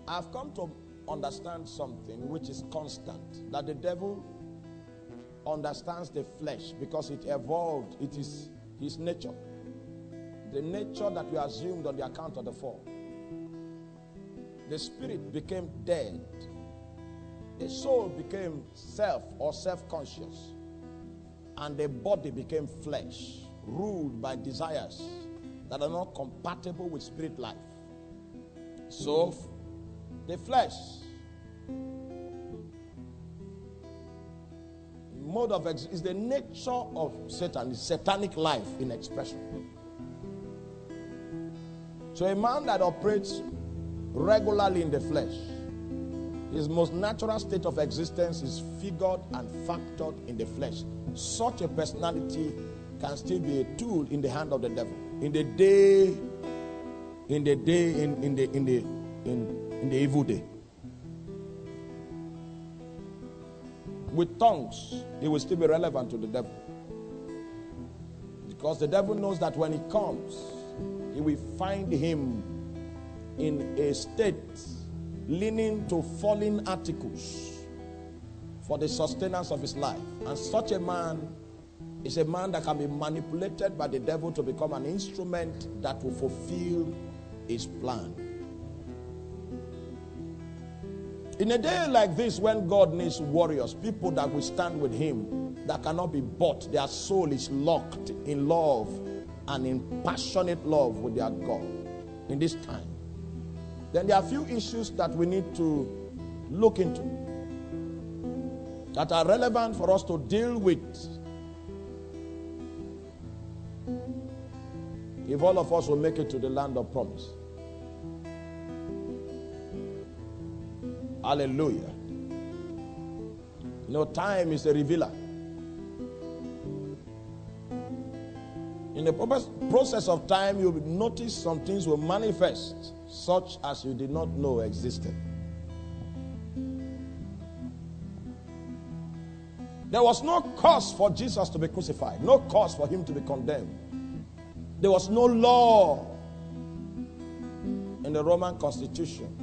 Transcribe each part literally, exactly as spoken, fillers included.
I've come to understand something which is constant, that the devil understands the flesh because it evolved. It is his nature. The nature that we assumed on the account of the fall. The spirit became dead. The soul became self or self-conscious. And the body became flesh, ruled by desires that are not compatible with spirit life. So, the flesh, mode of ex- is the nature of Satan, is satanic life in expression. So a man that operates regularly in the flesh, his most natural state of existence is figured and factored in the flesh. Such a personality can still be a tool in the hand of the devil. In the day, in the day, in, in the in the in, in the evil day. With tongues, it will still be relevant to the devil. Because the devil knows that when he comes, he will find him in a state leaning to fallen articles for the sustenance of his life. And such a man is a man that can be manipulated by the devil to become an instrument that will fulfill his plan. In a day like this, when God needs warriors, people that will stand with him, that cannot be bought, their soul is locked in love and in passionate love with their God in this time, then there are a few issues that we need to look into that are relevant for us to deal with if all of us will make it to the land of promise. Hallelujah. You know, time is a revealer. In the process of time, you will notice some things will manifest, such as you did not know existed. There was no cause for Jesus to be crucified, no cause for him to be condemned. There was no law in the Roman constitution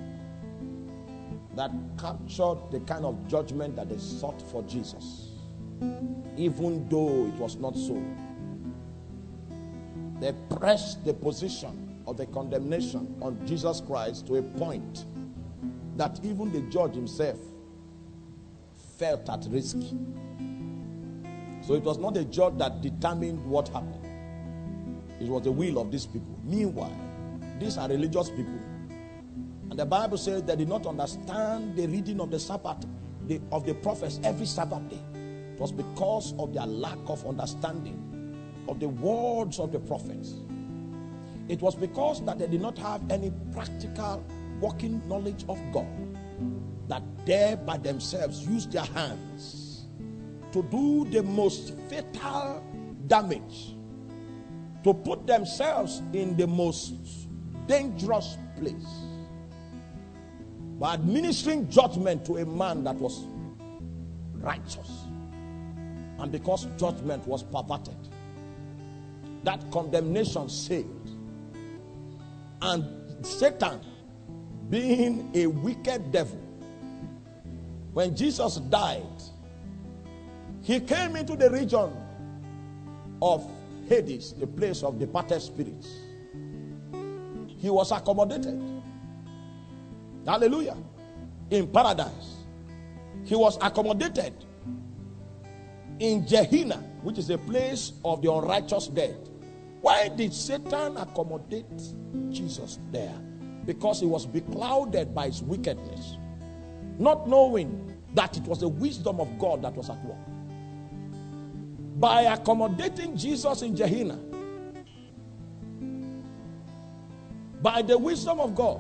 that captured the kind of judgment that they sought for Jesus, even though it was not so. They pressed the position of the condemnation on Jesus Christ to a point that even the judge himself felt at risk. So it was not the judge that determined what happened. It was the will of these people. Meanwhile, these are religious people. And the Bible says they did not understand the reading of the Sabbath, the, of the prophets every Sabbath day. It was because of their lack of understanding of the words of the prophets. It was because that they did not have any practical working knowledge of God, that they by themselves used their hands to do the most fatal damage, to put themselves in the most dangerous place by administering judgment to a man that was righteous. And because judgment was perverted, that condemnation sailed. And Satan, being a wicked devil, when Jesus died, he came into the region of Hades, the place of departed spirits. He was accommodated. Hallelujah. In paradise. He was accommodated in Gehenna, which is a place of the unrighteous dead. Why did Satan accommodate Jesus there? Because he was beclouded by his wickedness, not knowing that it was the wisdom of God that was at work. By accommodating Jesus in Gehenna, by the wisdom of God,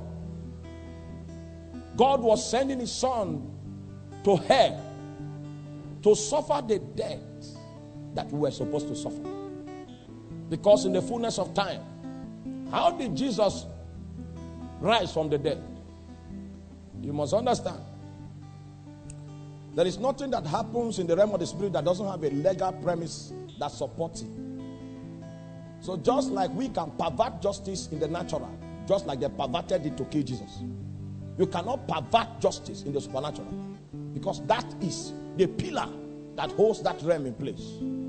God was sending his son to hell to suffer the death that we were supposed to suffer. Because in the fullness of time, how did Jesus rise from the dead? You must understand, there is nothing that happens in the realm of the spirit that doesn't have a legal premise that supports it. So just like we can pervert justice in the natural, just like they perverted it to kill Jesus. You cannot pervert justice in the supernatural, because that is the pillar that holds that realm in place.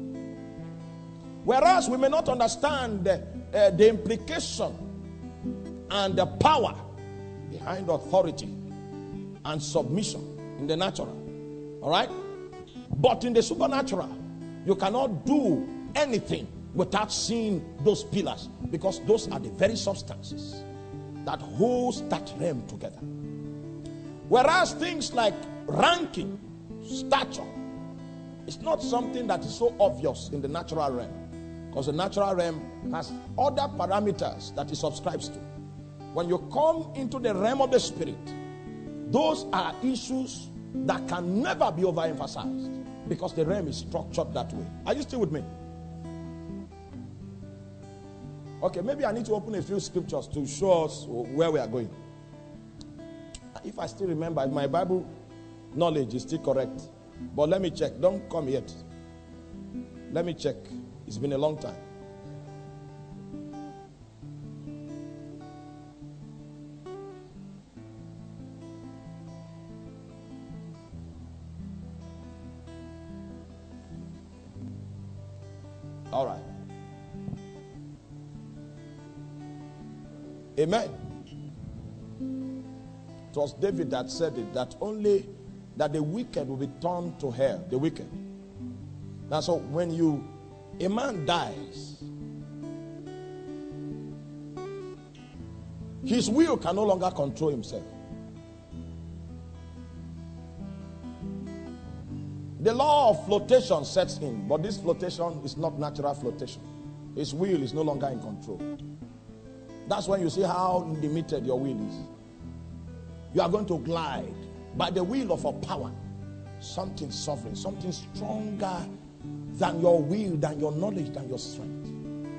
Whereas we may not understand the, uh, the implication and the power behind authority and submission in the natural. All right? But in the supernatural, you cannot do anything without seeing those pillars, because those are the very substances that holds that realm together. Whereas things like ranking, stature, it's not something that is so obvious in the natural realm, because the natural realm has other parameters that it subscribes to. When you come into the realm of the spirit, those are issues that can never be overemphasized, because the realm is structured that way. Are you still with me? Okay, maybe I need to open a few scriptures to show us where we are going. If I still remember, if my Bible knowledge is still correct. But let me check. Don't come yet. Let me check. It's been a long time. All right. Amen. It was David that said it, that only that the wicked will be turned to hell. The wicked. Now, so when you a man dies, his will can no longer control himself. The law of flotation sets in, but this flotation is not natural flotation. His will is no longer in control. That's when you see how limited your will is. You are going to glide by the will of a power, something sovereign, something stronger than your will, than your knowledge, than your strength.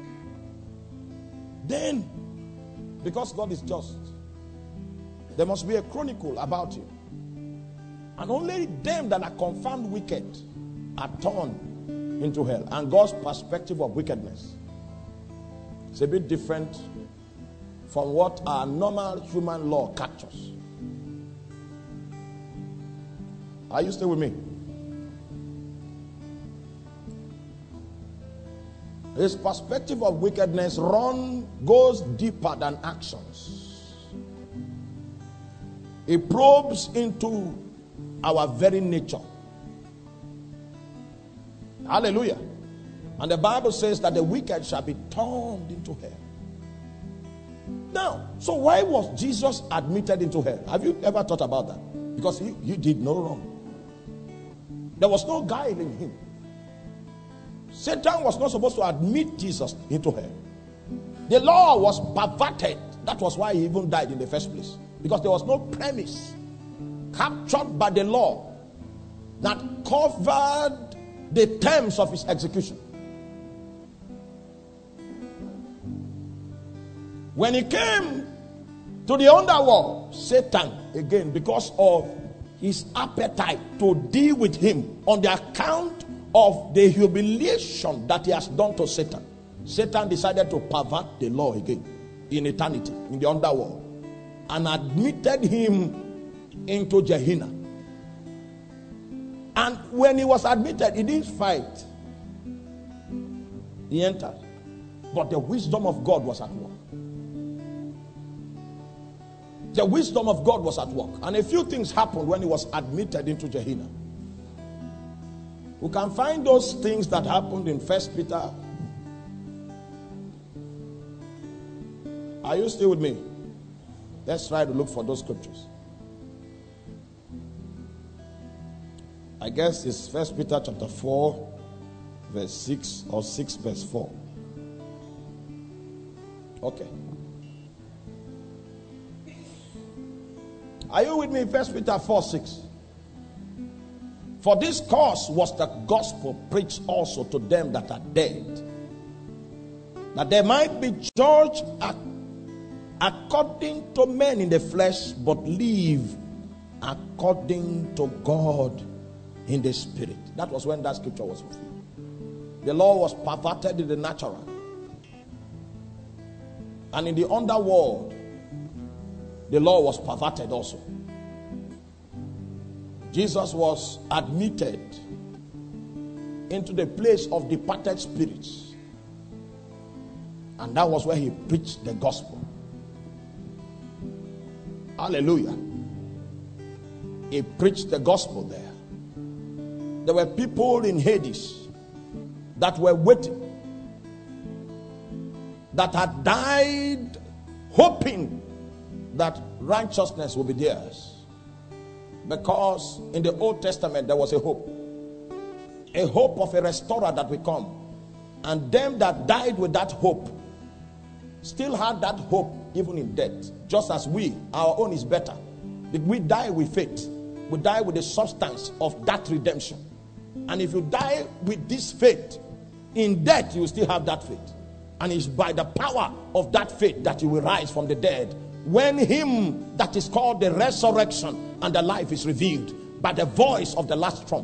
Then, because God is just, there must be a chronicle about you. And only them that are confirmed wicked are turned into hell. And God's perspective of wickedness is a bit different from what our normal human law captures. Are you still with me? His perspective of wickedness run goes deeper than actions. It probes into our very nature. Hallelujah. And the Bible says that the wicked shall be turned into hell. Now, so why was Jesus admitted into hell? Have you ever thought about that? Because he, he did no wrong. There was no guile in him. Satan was not supposed to admit Jesus into hell. The law was perverted. That was why he even died in the first place. Because there was no premise captured by the law that covered the terms of his execution. When he came to the underworld, Satan, again, because of his appetite to deal with him on the account of the humiliation that he has done to Satan, Satan decided to pervert the law again in eternity, in the underworld, and admitted him into Gehenna. And when he was admitted, he didn't fight. He entered. But the wisdom of God was at work. The wisdom of God was at work. And a few things happened when he was admitted into Gehenna. We can find those things that happened in First Peter. Are you still with me? Let's try to look for those scriptures. I guess it's First Peter chapter four, verse six, or six, verse four. Okay. Are you with me? First Peter four, six. For this cause was the gospel preached also to them that are dead, that they might be judged according to men in the flesh, but live according to God in the spirit. That was when that scripture was fulfilled. The law was perverted in the natural. And in the underworld, the law was perverted also. Jesus was admitted into the place of departed spirits. And that was where he preached the gospel. Hallelujah. He preached the gospel there. There were people in Hades that were waiting, that had died hoping that righteousness would be theirs. Because in the Old Testament there was a hope. A hope of a restorer that will come. And them that died with that hope still had that hope even in death. Just as we, our own is better. We die with faith. We die with the substance of that redemption. And if you die with this faith, in death you will still have that faith. And it's by the power of that faith that you will rise from the dead, when him that is called the resurrection and the life is revealed by the voice of the last trump.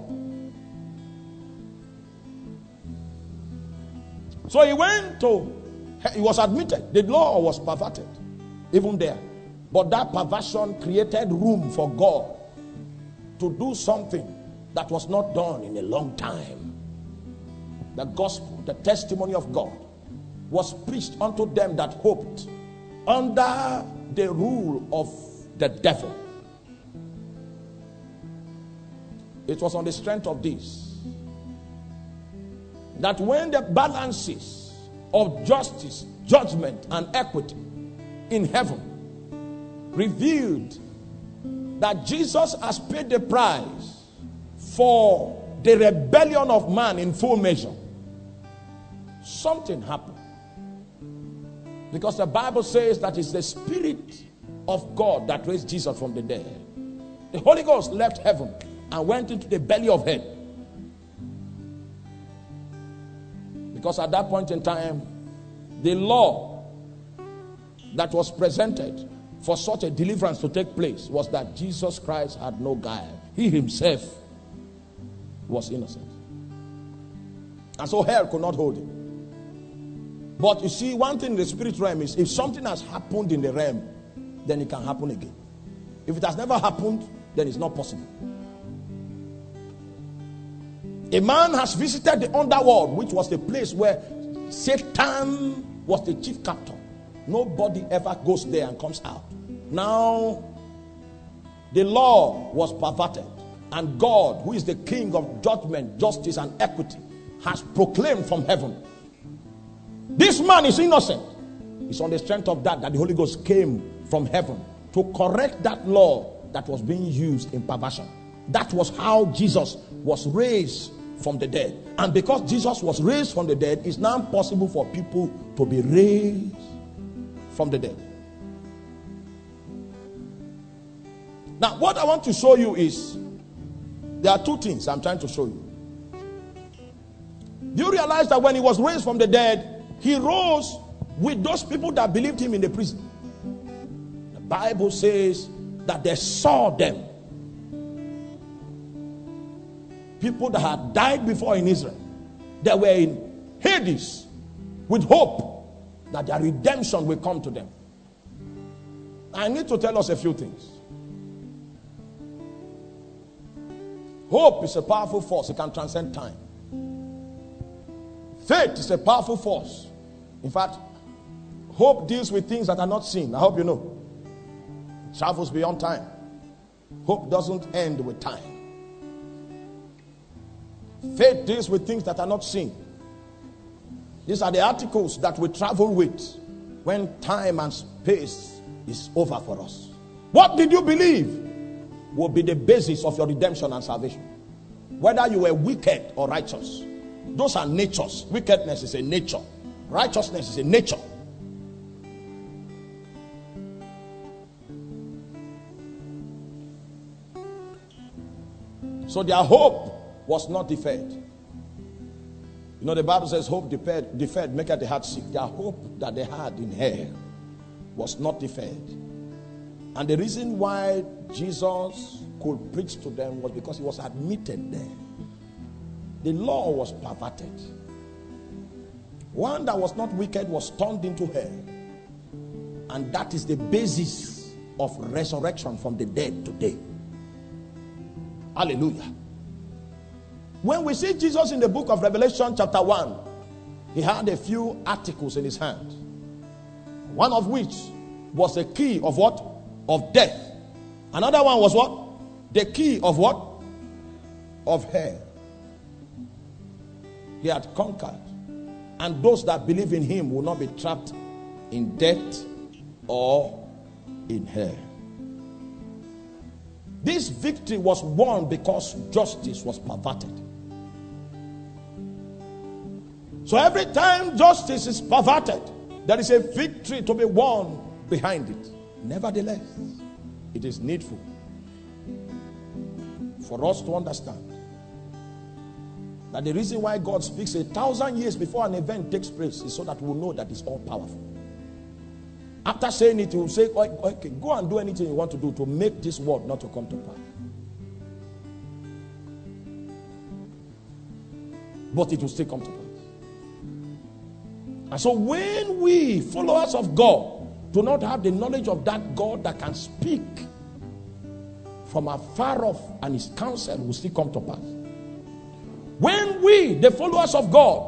So he went to, he was admitted. The law was perverted, even there. But that perversion created room for God to do something that was not done in a long time. The gospel, the testimony of God, was preached unto them that hoped under the rule of the devil. It was on the strength of this that when the balances of justice, judgment, and equity in heaven revealed that Jesus has paid the price for the rebellion of man in full measure, something happened. Because the Bible says that it's the Spirit of God that raised Jesus from the dead. The Holy Ghost left heaven and went into the belly of hell. Because at that point in time, the law that was presented for such a deliverance to take place was that Jesus Christ had no guile. He himself was innocent. And so hell could not hold him. But you see, one thing in the spirit realm is, if something has happened in the realm, then it can happen again. If it has never happened, then it's not possible. A man has visited the underworld, which was the place where Satan was the chief captor. Nobody ever goes there and comes out. Now, the law was perverted, and God, who is the king of judgment, justice, and equity, has proclaimed from heaven, this man is innocent. It's on the strength of that that the Holy Ghost came from heaven to correct that law that was being used in perversion. That was how Jesus was raised from the dead. And because Jesus was raised from the dead, it's now possible for people to be raised from the dead. Now, what I want to show you is, there are two things I'm trying to show you. Do you realize that when he was raised from the dead, he rose with those people that believed him in the prison? The Bible says that they saw them. People that had died before in Israel. They were in Hades with hope that their redemption will come to them. I need to tell us a few things. Hope is a powerful force. It can transcend time. Faith is a powerful force. In fact, hope deals with things that are not seen. I hope you know. It travels beyond time. Hope doesn't end with time. Faith deals with things that are not seen. These are the articles that we travel with when time and space is over for us. What did you believe will be the basis of your redemption and salvation. Whether you were wicked or righteous. Those are natures. Wickedness is a nature. Righteousness is a nature. So their hope was not deferred. You know, the Bible says hope deferred, deferred maketh the heart sick. Their hope that they had in hell was not deferred. And the reason why Jesus could preach to them was because he was admitted there. The law was perverted. One that was not wicked was turned into hell. And that is the basis of resurrection from the dead today. Hallelujah. When we see Jesus in the book of Revelation chapter one, he had a few articles in his hand, one of which was a key of what? Of death. Another one was what? The key of what? Of hell. He had conquered, and those that believe in him will not be trapped in death or in hell. This victory was won because justice was perverted. So every time justice is perverted, there is a victory to be won behind it. Nevertheless, it is needful for us to understand that the reason why God speaks a thousand years before an event takes place is so that we will know that it's all powerful. After saying it, he will say, okay, go and do anything you want to do to make this word not to come to pass. But it will still come to pass. And so when we, followers of God, do not have the knowledge of that God that can speak from afar off, and his counsel will still come to pass. When we, the followers of God,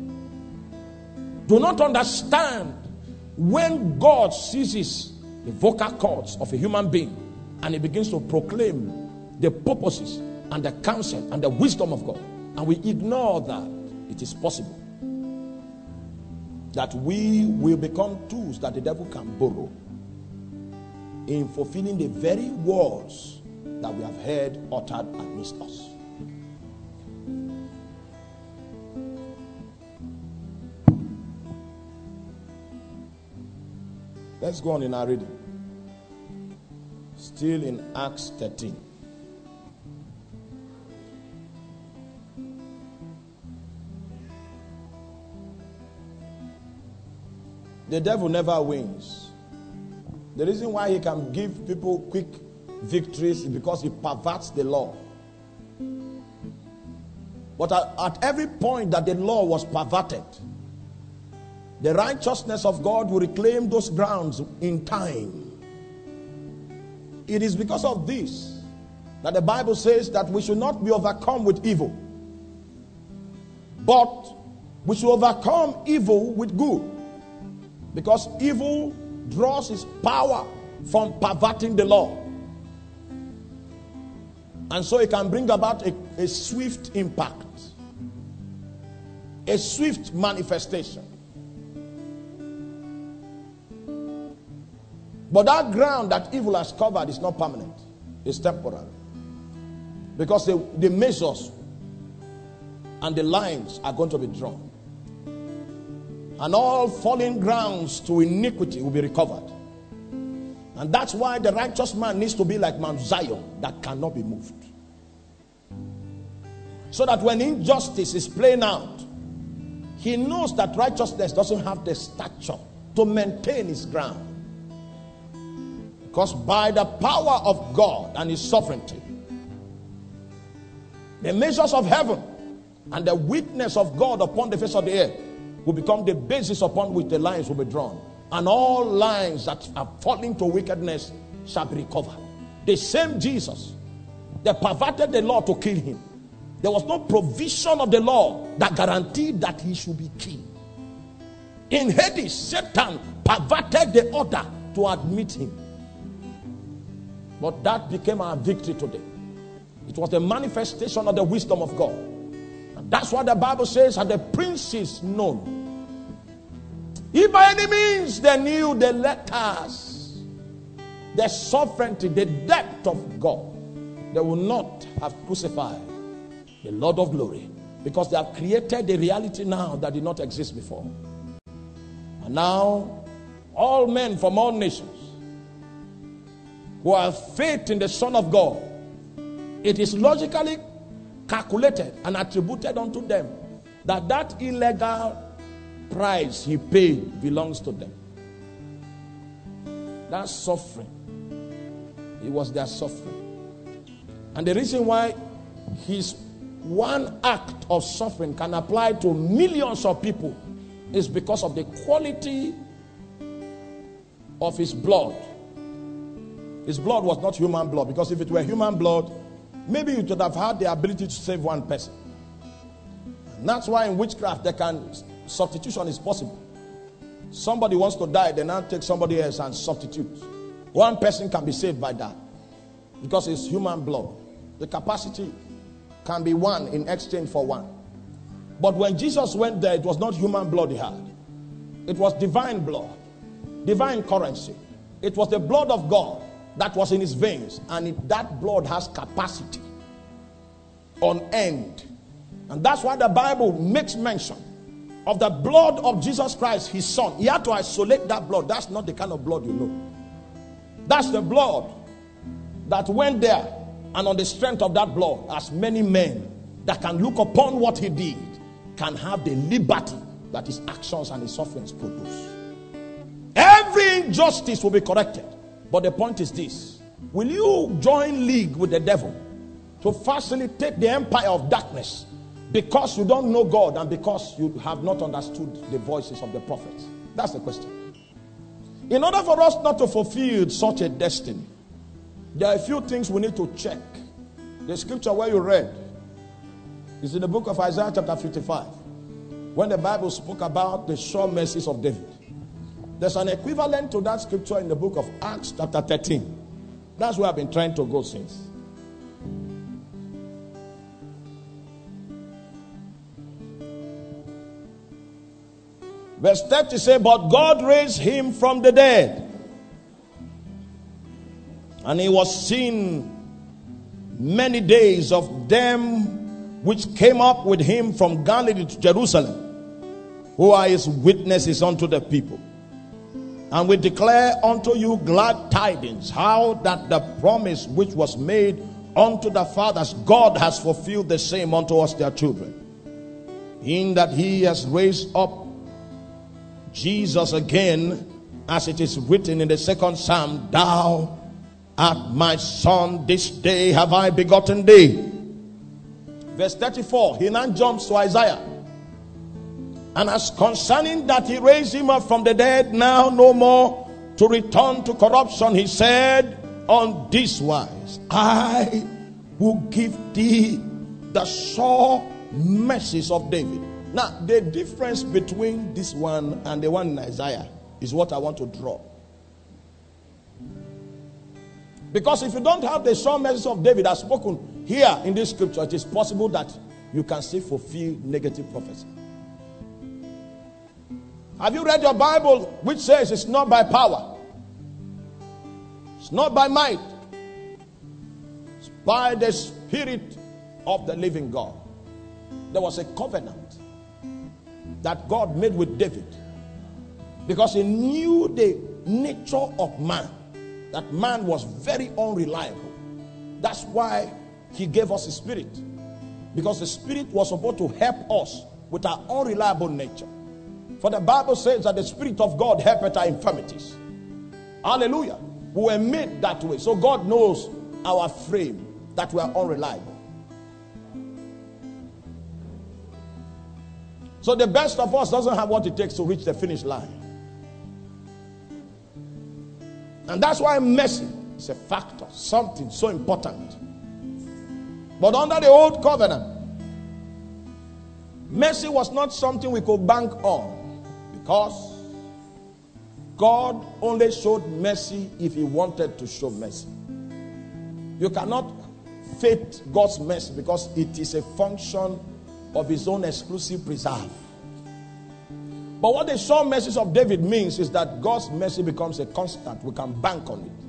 do not understand when God seizes the vocal cords of a human being and he begins to proclaim the purposes and the counsel and the wisdom of God, and we ignore that, it is possible that we will become tools that the devil can borrow in fulfilling the very words that we have heard uttered against us. Let's go on in our reading. Still in Acts thirteen. The devil never wins. The reason why he can give people quick victories is because he perverts the law. But at, at every point that the law was perverted, the righteousness of God will reclaim those grounds in time. It is because of this that the Bible says that we should not be overcome with evil, but we should overcome evil with good. Because evil draws its power from perverting the law. And so it can bring about a, a swift impact, a swift manifestation. But that ground that evil has covered is not permanent. It's temporary. Because the, the measures and the lines are going to be drawn. And all falling grounds to iniquity will be recovered. And that's why the righteous man needs to be like Mount Zion that cannot be moved. So that when injustice is playing out, he knows that righteousness doesn't have the stature to maintain his ground. Because by the power of God and his sovereignty, the measures of heaven and the witness of God upon the face of the earth will become the basis upon which the lines will be drawn. And all lines that are falling to wickedness shall be recovered. The same Jesus that perverted the law to kill him, there was no provision of the law that guaranteed that he should be killed. In Hades, Satan perverted the order to admit him. But that became our victory today. It was the manifestation of the wisdom of God. And that's what the Bible says, and the princes known. If by any means they knew the letters, the sovereignty, the depth of God, they would not have crucified the Lord of glory, because they have created a reality now that did not exist before. And now all men from all nations who have faith in the Son of God, it is logically calculated and attributed unto them that that illegal price he paid belongs to them. That suffering, it was their suffering. And the reason why his one act of suffering can apply to millions of people is because of the quality of his blood His blood was not human blood, because if it were human blood, maybe you could have had the ability to save one person. And that's why in witchcraft, they can, substitution is possible. Somebody wants to die, they now take somebody else and substitute. One person can be saved by that, because it's human blood. The capacity can be one in exchange for one. But when Jesus went there, it was not human blood he had. It was divine blood, divine currency. It was the blood of God that was in his veins, and it, that blood has capacity on end. And that's why the Bible makes mention of the blood of Jesus Christ, his son. He had to isolate that blood. That's not the kind of blood you know. That's the blood that went there, and on the strength of that blood, as many men that can look upon what he did can have the liberty that his actions and his sufferings produce. Every injustice will be corrected. But the point is this: will you join league with the devil to facilitate the empire of darkness because you don't know God and because you have not understood the voices of the prophets? That's the question. In order for us not to fulfill such a destiny, there are a few things we need to check. The scripture where you read is in the book of Isaiah chapter fifty-five, when the Bible spoke about the sure mercies of David. There's an equivalent to that scripture in the book of Acts chapter thirteen. That's where I've been trying to go since. Verse thirty says, but God raised him from the dead, and he was seen many days of them which came up with him from Galilee to Jerusalem, who are his witnesses unto the people. And we declare unto you glad tidings, how that the promise which was made unto the fathers, God has fulfilled the same unto us their children, in that he has raised up Jesus again, as it is written in the second Psalm, thou art my son, this day have I begotten thee. Verse thirty-four, he now jumps to Isaiah. And as concerning that he raised him up from the dead, now no more to return to corruption, he said, on this wise, I will give thee the sure mercies of David. Now, the difference between this one and the one in Isaiah is what I want to draw. Because if you don't have the sure mercies of David as spoken here in this scripture, it is possible that you can still fulfill negative prophecy. Have you read your Bible, which says it's not by power, it's not by might, it's by the Spirit of the living God? There was a covenant that God made with David, because he knew the nature of man, that man was very unreliable. That's why he gave us his spirit, because the spirit was supposed to help us with our unreliable nature. For the Bible says that the Spirit of God helpeth our infirmities. Hallelujah. We were made that way. So God knows our frame, that we are unreliable. So the best of us doesn't have what it takes to reach the finish line. And that's why mercy is a factor, something so important. But under the old covenant, mercy was not something we could bank on, because God only showed mercy if he wanted to show mercy. You cannot faith God's mercy, because it is a function of his own exclusive preserve. But what the sure mercies of David means is that God's mercy becomes a constant. We can bank on it.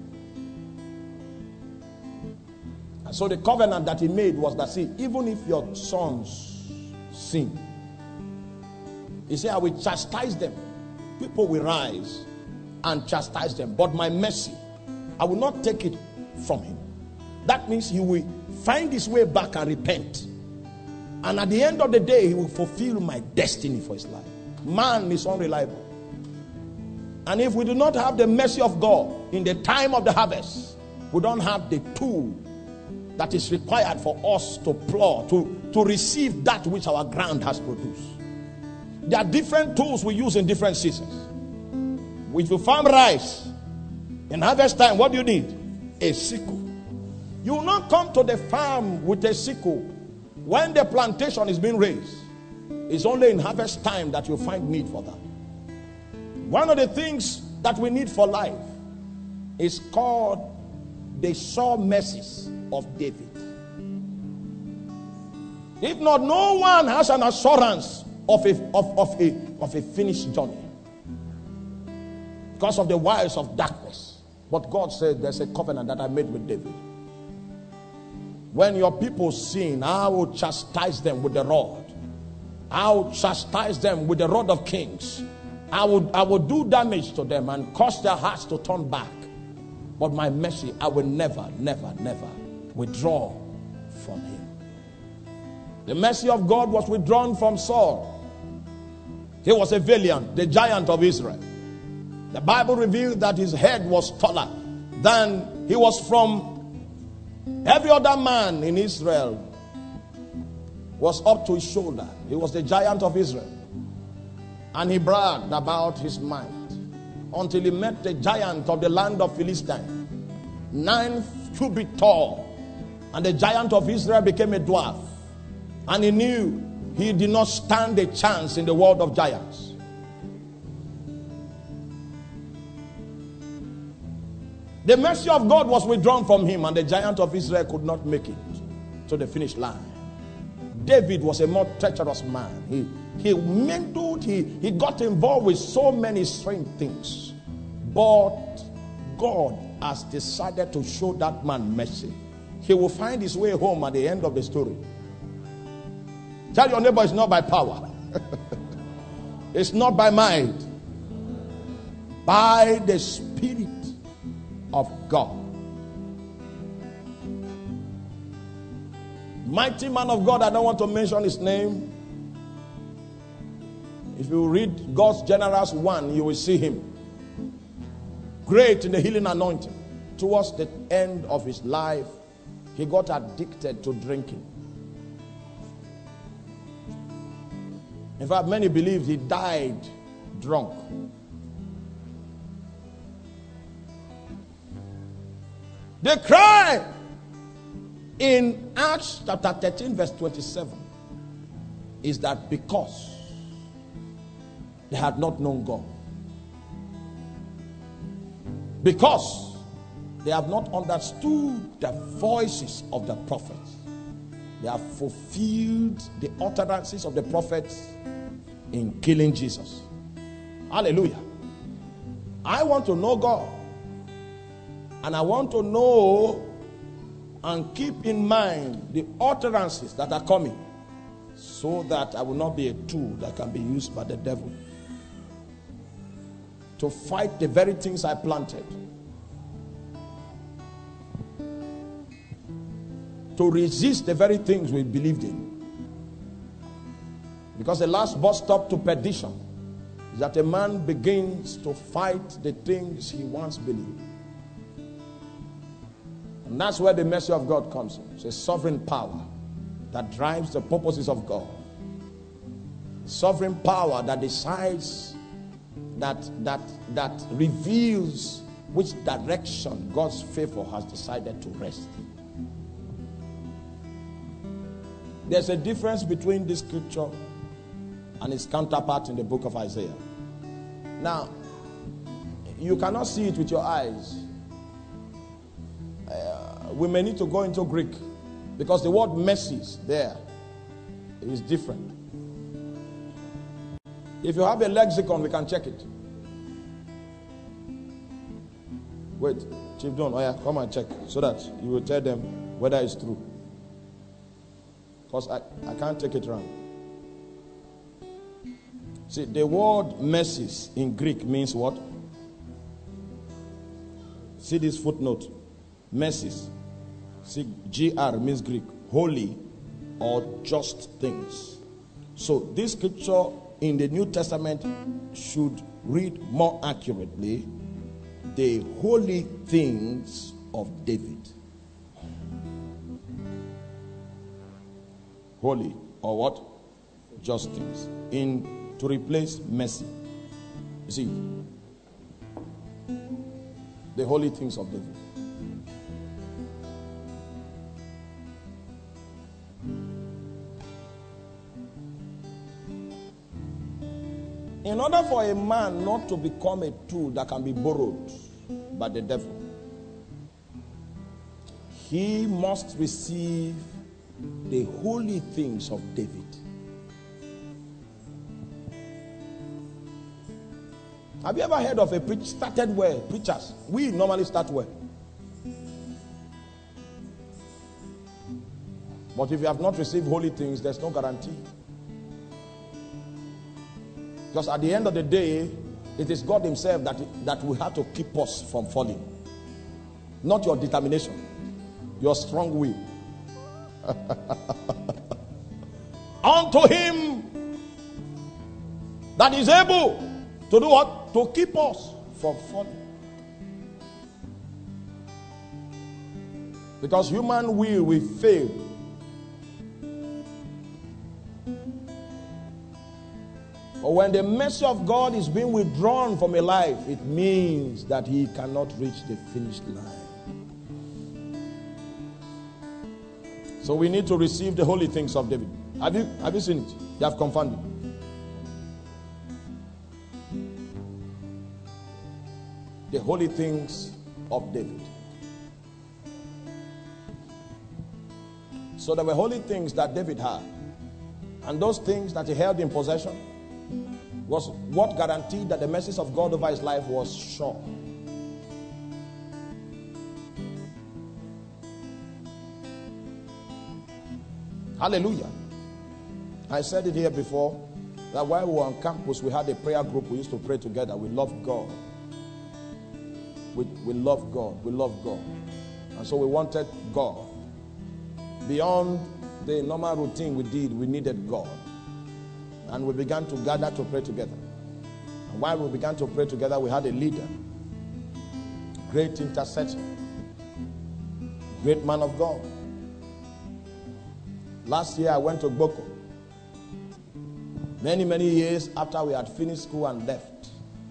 And so the covenant that he made was that, see, even if your sons sin, he said, I will chastise them. People will rise and chastise them, but my mercy, I will not take it from him. That means he will find his way back and repent. And at the end of the day, he will fulfill my destiny for his life. Man is unreliable. And if we do not have the mercy of God in the time of the harvest, we don't have the tool that is required for us to plow, to, to receive that which our ground has produced. There are different tools we use in different seasons. If you farm rice in harvest time, what do you need? a sickle. You will not come to the farm with a sickle when the plantation is being raised. It's only in harvest time that you find need for that. One of the things that we need for life is called the sure mercies of David. If not, no one has an assurance of a, of, of a, of a finished journey because of the wiles of darkness. But God said there's a covenant that I made with David. When your people sin, I will chastise them with the rod. I will chastise them with the rod of kings. I will, I will do damage to them and cause their hearts to turn back. But my mercy, I will never, never, never withdraw from him. The mercy of God was withdrawn from Saul. He was a valiant, the giant of Israel. The Bible revealed that his head was taller than he was from every other man in Israel. Was up to his shoulder. He was the giant of Israel. And he bragged about his might until he met the giant of the land of Philistine, nine cubits tall. And the giant of Israel became a dwarf. And he knew he did not stand a chance in the world of giants. The mercy of God was withdrawn from him, and the giant of Israel could not make it to the finish line. David was a more treacherous man. He, he mingled, he, he got involved with so many strange things. But God has decided to show that man mercy. He will find his way home at the end of the story. Tell your neighbor, it's not by power. It's not by might. By the Spirit of God. Mighty man of God, I don't want to mention his name. If you read God's Generals one, you will see him. Great in the healing anointing. Towards the end of his life, he got addicted to drinking. In fact, many believe he died drunk. They cry in Acts chapter thirteen verse twenty-seven is that because they had not known God, because they have not understood the voices of the prophets, they have fulfilled the utterances of the prophets in killing Jesus. Hallelujah. I want to know God, and I want to know and keep in mind the utterances that are coming, so that I will not be a tool that can be used by the devil to fight the very things I planted, to resist the very things we believed in. Because the last bus stop to perdition is that a man begins to fight the things he once believed. And that's where the mercy of God comes in. It's a sovereign power that drives the purposes of God. Sovereign power that decides, that that that reveals which direction God's favor has decided to rest. There's a difference between this scripture and its counterpart in the book of Isaiah. Now, you cannot see it with your eyes. Uh, we may need to go into Greek, because the word mercies there is different. If you have a lexicon, we can check it. Wait, Chief Don, oh yeah, come and check so that you will tell them whether it's true. Because I, I can't take it wrong. See, the word mercies in Greek means what? See this footnote. Mercies. See, G R means Greek. Holy or just things. So this scripture in the New Testament should read more accurately, the holy things of David. Holy or what? Just things. In to replace mercy. You see, the holy things of David. In order for a man not to become a tool that can be borrowed by the devil, he must receive the holy things of David. Have you ever heard of a preach started well? Preachers, we normally start well. But if you have not received holy things, there's no guarantee. Because at the end of the day, it is God himself that, that will have to keep us from falling. Not your determination, your strong will. Unto him that is able to do what? To keep us from falling. Because human will will fail. But when the mercy of God is being withdrawn from a life, it means that he cannot reach the finish line. So we need to receive the holy things of David. Have you, have you seen it? You have confirmed it. The holy things of David. So there were holy things that David had. And those things that he held in possession was what guaranteed that the message of God over his life was sure. Hallelujah. I said it here before, that while we were on campus, we had a prayer group. We used to pray together. We love God. We, we love God. We love God. And so we wanted God. Beyond the normal routine we did, we needed God. And we began to gather to pray together. And while we began to pray together, we had a leader, great intercessor, great man of God. Last year I went to Gboko. Many, many years after we had finished school and left.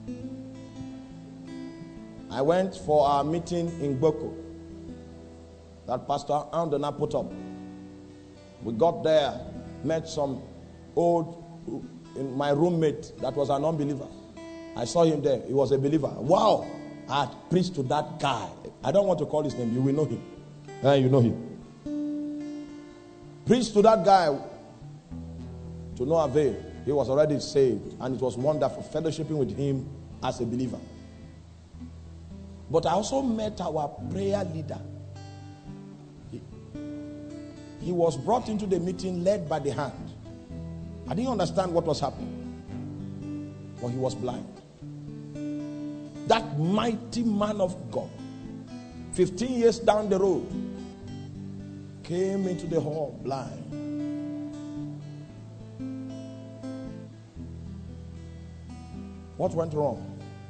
I went for our meeting in Gboko that Pastor Andona put up. We got there, met some old, in my roommate that was an unbeliever. I saw him there. He was a believer. Wow. I had preached to that guy. I don't want to call his name. You will know him. Uh, you know him. Preached to that guy to no avail. He was already saved. And it was wonderful fellowshipping with him as a believer. But I also met our prayer leader. He, he was brought into the meeting led by the hand. I didn't understand what was happening. But he was blind. That mighty man of God, fifteen years down the road, came into the hall blind. What went wrong?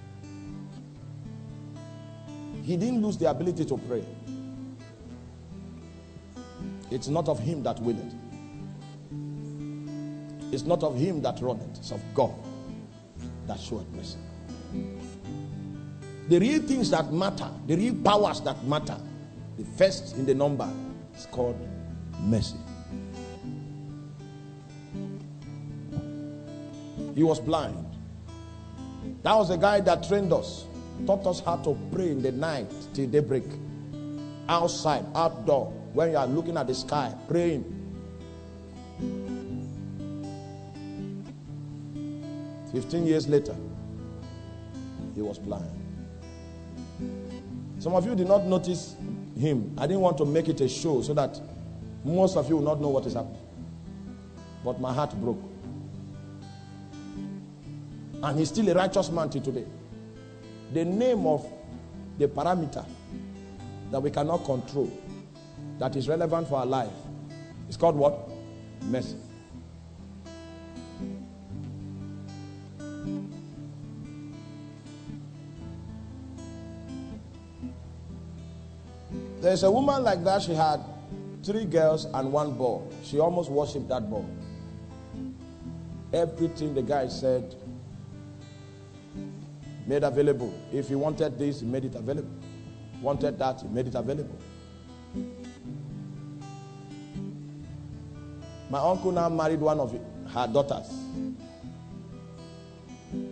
He didn't lose the ability to pray. It's not of him that willeth. It's not of him that runneth. It's of God that showeth mercy. The real things that matter, the real powers that matter, the first in the number is called mercy. He was blind. That was the guy that trained us, taught us how to pray in the night till daybreak. Outside, outdoor, when you are looking at the sky, praying. Fifteen years later, he was blind. Some of you did not notice him. I didn't want to make it a show so that most of you will not know what is happening. But my heart broke. And he's still a righteous man till today. The name of the parameter that we cannot control, that is relevant for our life, is called what? Mercy. There's a woman like that. She had three girls and one boy. She almost worshipped that boy. Everything the guy said, made available. If he wanted this, he made it available. Wanted that, he made it available. My uncle now married one of her daughters.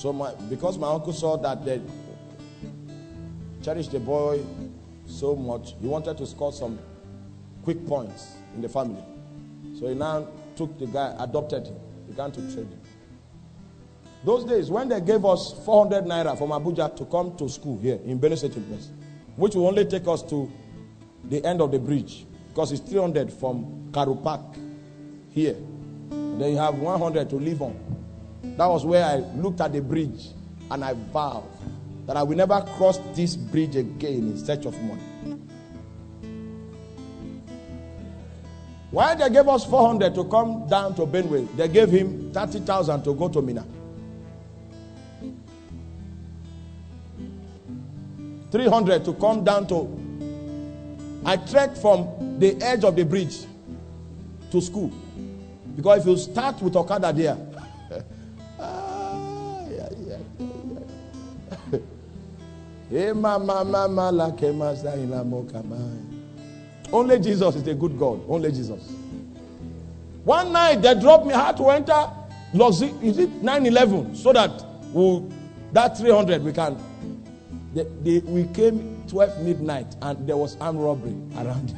So my, because my uncle saw that they cherished the boy so much, he wanted to score some quick points in the family. So he now took the guy, adopted him, began to train him. Those days, when they gave us four hundred naira from Abuja to come to school here in Benue State University, which will only take us to the end of the bridge, because it's three hundred from Karu Park here. Then you have one hundred to live on. That was where I looked at the bridge and I vowed that I will never cross this bridge again in search of money. Why they gave us four hundred to come down to Benue, they gave him thirty thousand to go to Mina. three hundred to come down to... I trekked from the edge of the bridge to school. Because if you start with Okada there... ah, yeah, yeah, yeah. Only Jesus is a good God. Only Jesus. One night they dropped me. I had to enter Luxy, is it nine eleven? So that we'll, that three hundred we can... The, the, we came twelve midnight and there was armed robbery around.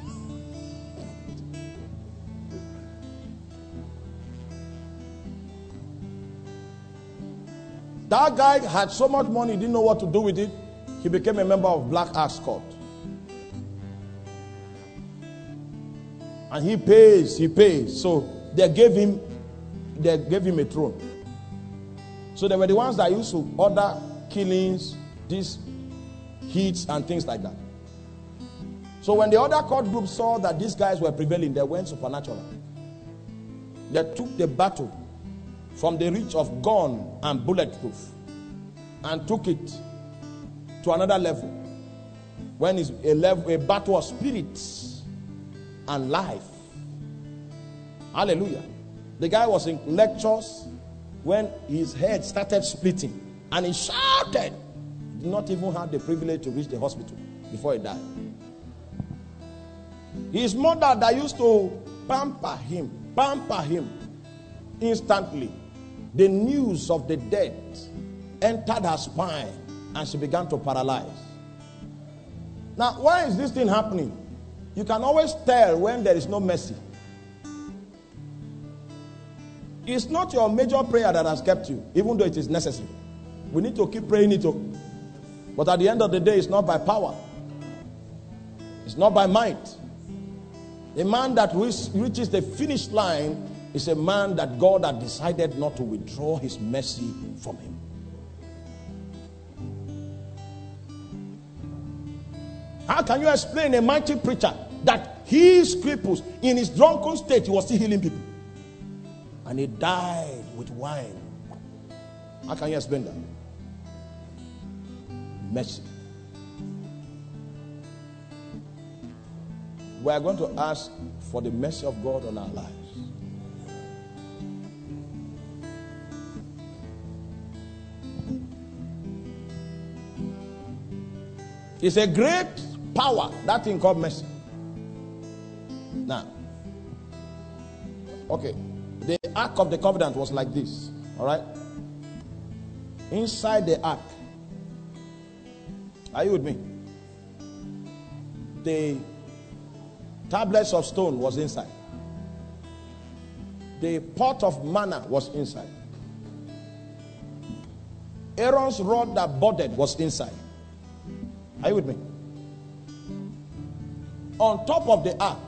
That guy had so much money, he didn't know what to do with it. He became a member of Black Axe Court. And he pays, he pays. So they gave him, they gave him a throne. So they were the ones that used to order killings, these hits and things like that. So when the other court group saw that these guys were prevailing, they went supernatural. They took the battle from the reach of gun and bulletproof and took it to another level. When it's a level, a battle of spirits and life. Hallelujah. The guy was in lectures when his head started splitting and he shouted. He did not even have the privilege to reach the hospital before he died. His mother that used to pamper him, pamper him instantly. The news of the death entered her spine and she began to paralyze. Now, why is this thing happening? You can always tell when there is no mercy. It's not your major prayer that has kept you, even though it is necessary. We need to keep praying it up. But at the end of the day, it's not by power. It's not by might. A man that reaches the finish line is a man that God had decided not to withdraw his mercy from him. How can you explain a mighty preacher that his cripples, in his drunken state, he was still healing people? And he died with wine. How can you explain that? Mercy. We are going to ask for the mercy of God on our lives. It's a great power, that thing called mercy. Now, okay, the Ark of the Covenant was like this, all right? Inside the Ark, are you with me? The tablets of stone was inside. The pot of manna was inside. Aaron's rod that budded was inside. Are you with me? On top of the ark,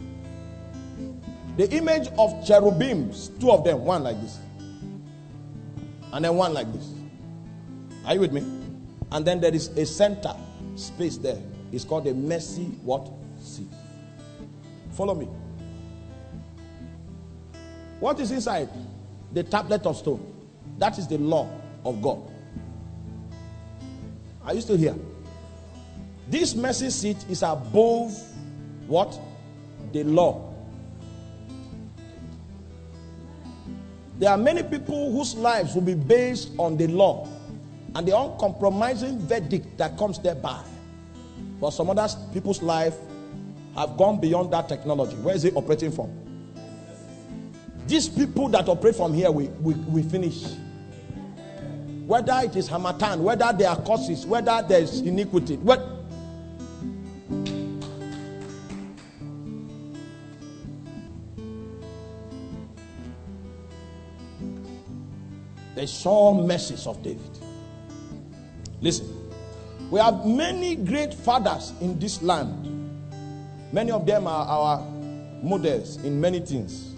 the image of cherubims, two of them, one like this, and then one like this. Are you with me? And then there is a center space there. It's called a mercy what? Seat. Follow me. What is inside? The tablet of stone. That is the law of God. Are you still here? This mercy seat is above what? The law. There are many people whose lives will be based on the law and the uncompromising verdict that comes thereby. But some other people's life have gone beyond that technology. Where is it operating from? These people that operate from here, we, we, we finish. whether it is Hamatan, whether there are causes, whether there is iniquity. What? They saw mercies of David. Listen, we have many great fathers in this land. Many of them are our models in many things.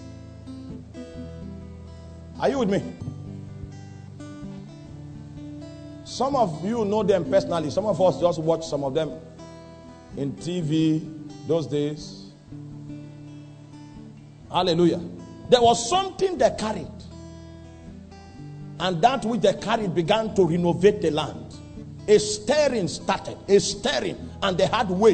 Are you with me? Some of you know them personally. Some of us just watch some of them in T V those days. Hallelujah. There was something they carried. And that which they carried began to renovate the land. A stirring started. A stirring. And they had weight.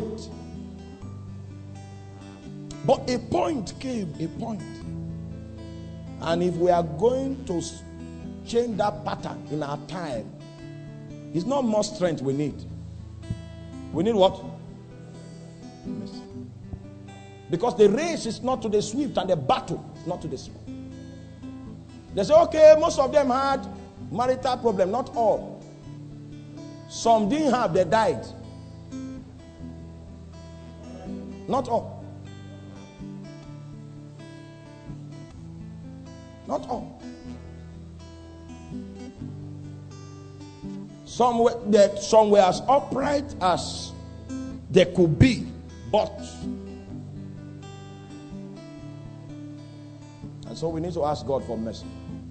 But a point came. A point. And if we are going to change that pattern in our time, it's not more strength we need. We need what? Mercy. Because the race is not to the swift and the battle is not to the swift. They say, okay, most of them had marital problem. Not all. Some didn't have, they died. Not all. Not all. Some were, they, some were as upright as they could be, but. And so we need to ask God for mercy.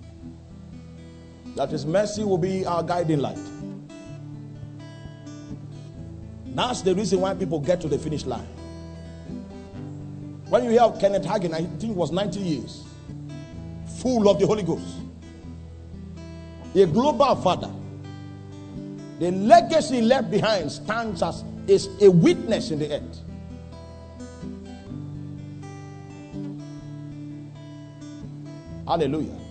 That His mercy will be our guiding light. That's the reason why people get to the finish line. When you hear of Kenneth Hagin, I think it was ninety years, full of the Holy Ghost, a global father. The legacy left behind stands as is a witness in the earth. Hallelujah.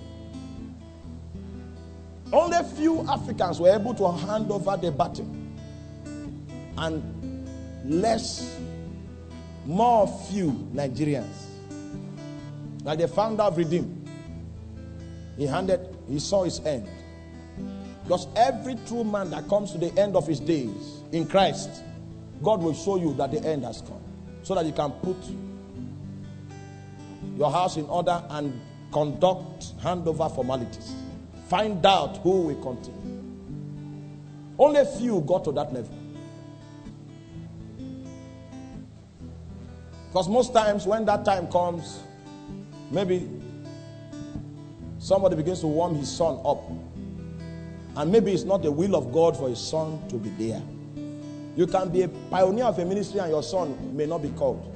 Only few Africans were able to hand over the baton, and less, more few Nigerians. Like the founder of Redeem, he handed, he saw his end. Because every true man that comes to the end of his days in Christ, God will show you that the end has come, so that you can put your house in order and conduct handover formalities. Find out who will continue. Only few got to that level. Because most times when that time comes, maybe somebody begins to warm his son up. And maybe it's not the will of God for his son to be there. You can be a pioneer of a ministry and your son may not be called.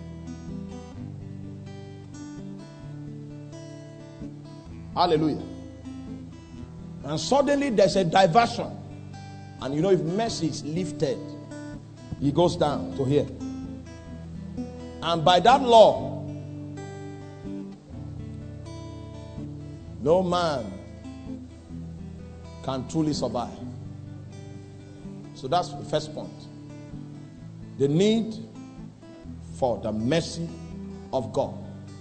Hallelujah. And suddenly there's a diversion. And you know, if mercy is lifted, he goes down to here. And by that law, no man can truly survive. So that's the first point. The need for the mercy of God.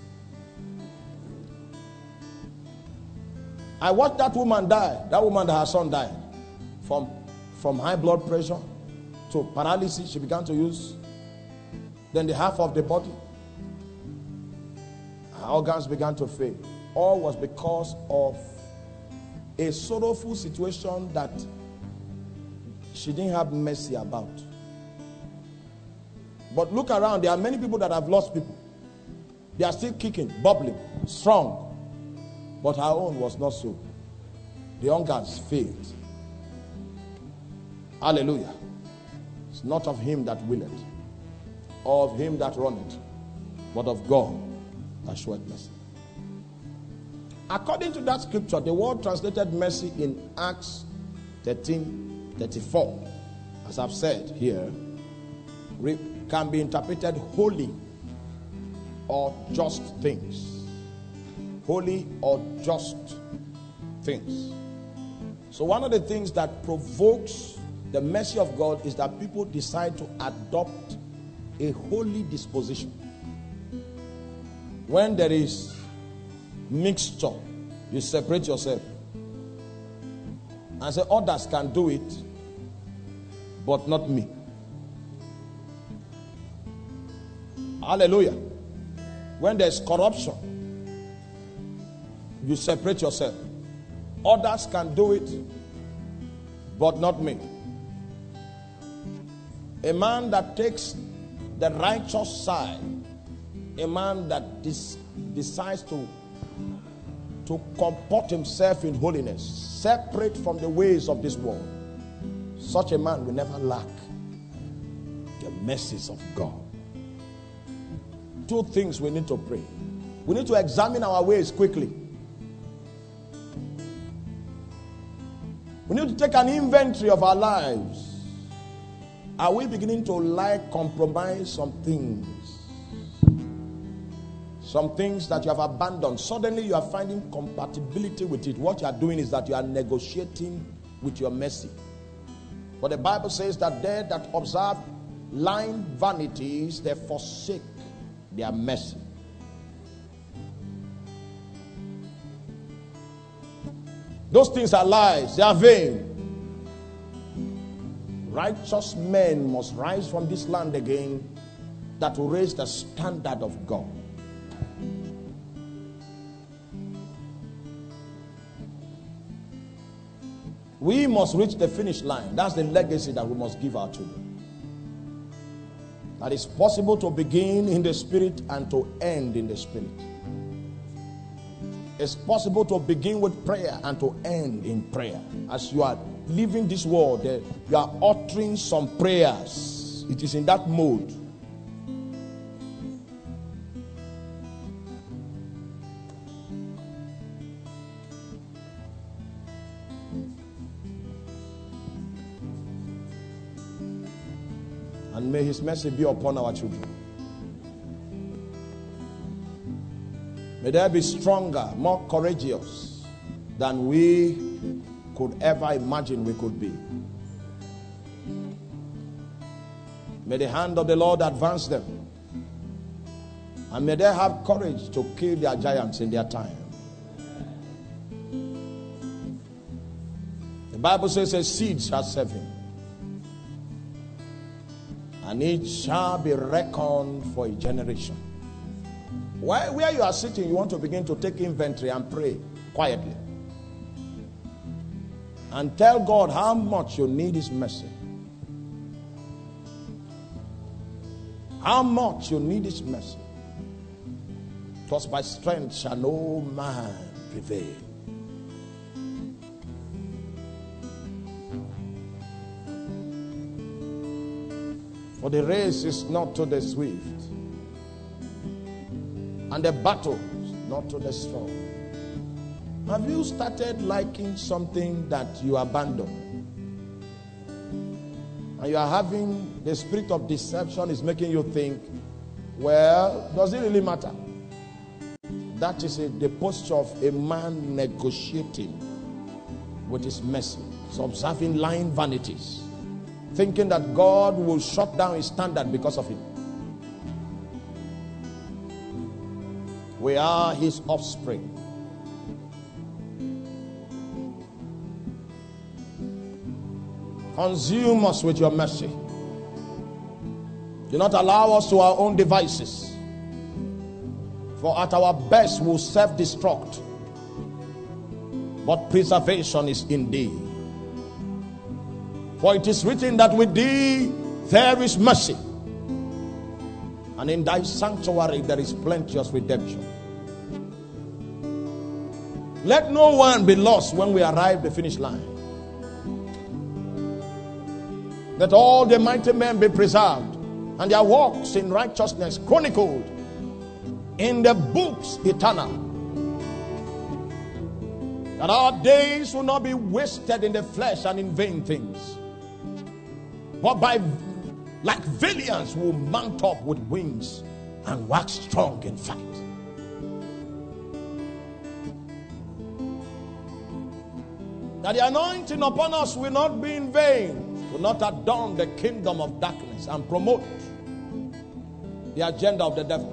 I watched that woman die. That woman that her son died from, from high blood pressure to paralysis. She began to use then the half of the body. Her organs began to fail. All was because of a sorrowful situation that she didn't have mercy about. But look around, there are many people that have lost people. They are still kicking, bubbling, strong. But her own was not so. The organs failed. Hallelujah. It's not of him that willeth, or of him that runneth, but of God that showeth mercy. According to that scripture, the word translated mercy in Acts thirteen thirty-four, as I've said here, can be interpreted holy or just things. Holy or just things. So one of the things that provokes the mercy of God is that people decide to adopt a holy disposition. When there is mixture, you separate yourself. And and say, others can do it, but not me. Hallelujah. When there's corruption, you separate yourself. Others can do it, but not me. A man that takes the righteous side, a man that dis- decides to, to comport himself in holiness, separate from the ways of this world, such a man will never lack the mercies of God. Two things we need to pray. We need to examine our ways quickly. We need to take an inventory of our lives. Are we beginning to like compromise some things? Some things that you have abandoned. Suddenly you are finding compatibility with it. What you are doing is that you are negotiating with your mercy. But the Bible says that they that observe lying vanities, they forsake their mercy. Those things are lies. They are vain. Righteous men must rise from this land again that will raise the standard of God. We must reach the finish line. That's the legacy that we must give our children. That it's possible to begin in the spirit and to end in the spirit. It's possible to begin with prayer and to end in prayer. As you are leaving this world, you are uttering some prayers. It is in that mode. And may his mercy be upon our children. May they be stronger, more courageous than we could ever imagine we could be. May the hand of the Lord advance them. And may they have courage to kill their giants in their time. The Bible says a seed shall serve him, and it shall be reckoned for a generation. Where, where you are sitting, you want to begin to take inventory and pray quietly. And tell God how much you need his mercy. How much you need his mercy. Because by strength shall no man prevail. For the race is not to the swift, and the battle is not to the strong. Have you started liking something that you abandoned? And you are having the spirit of deception is making you think, well, does it really matter? That is a, the posture of a man negotiating with his mercy. He's observing lying vanities, thinking that God will shut down his standard because of it. We are his offspring. Consume us with your mercy. Do not allow us to our own devices. For at our best we'll self-destruct. But preservation is in thee. For it is written that with thee there is mercy, and in thy sanctuary there is plenteous redemption. Let no one be lost when we arrive the finish line. Let all the mighty men be preserved, and their works in righteousness chronicled in the books eternal. That our days will not be wasted in the flesh and in vain things, but by like valiants will mount up with wings and wax strong in fight. That the anointing upon us will not be in vain, will not adorn the kingdom of darkness and promote the agenda of the devil.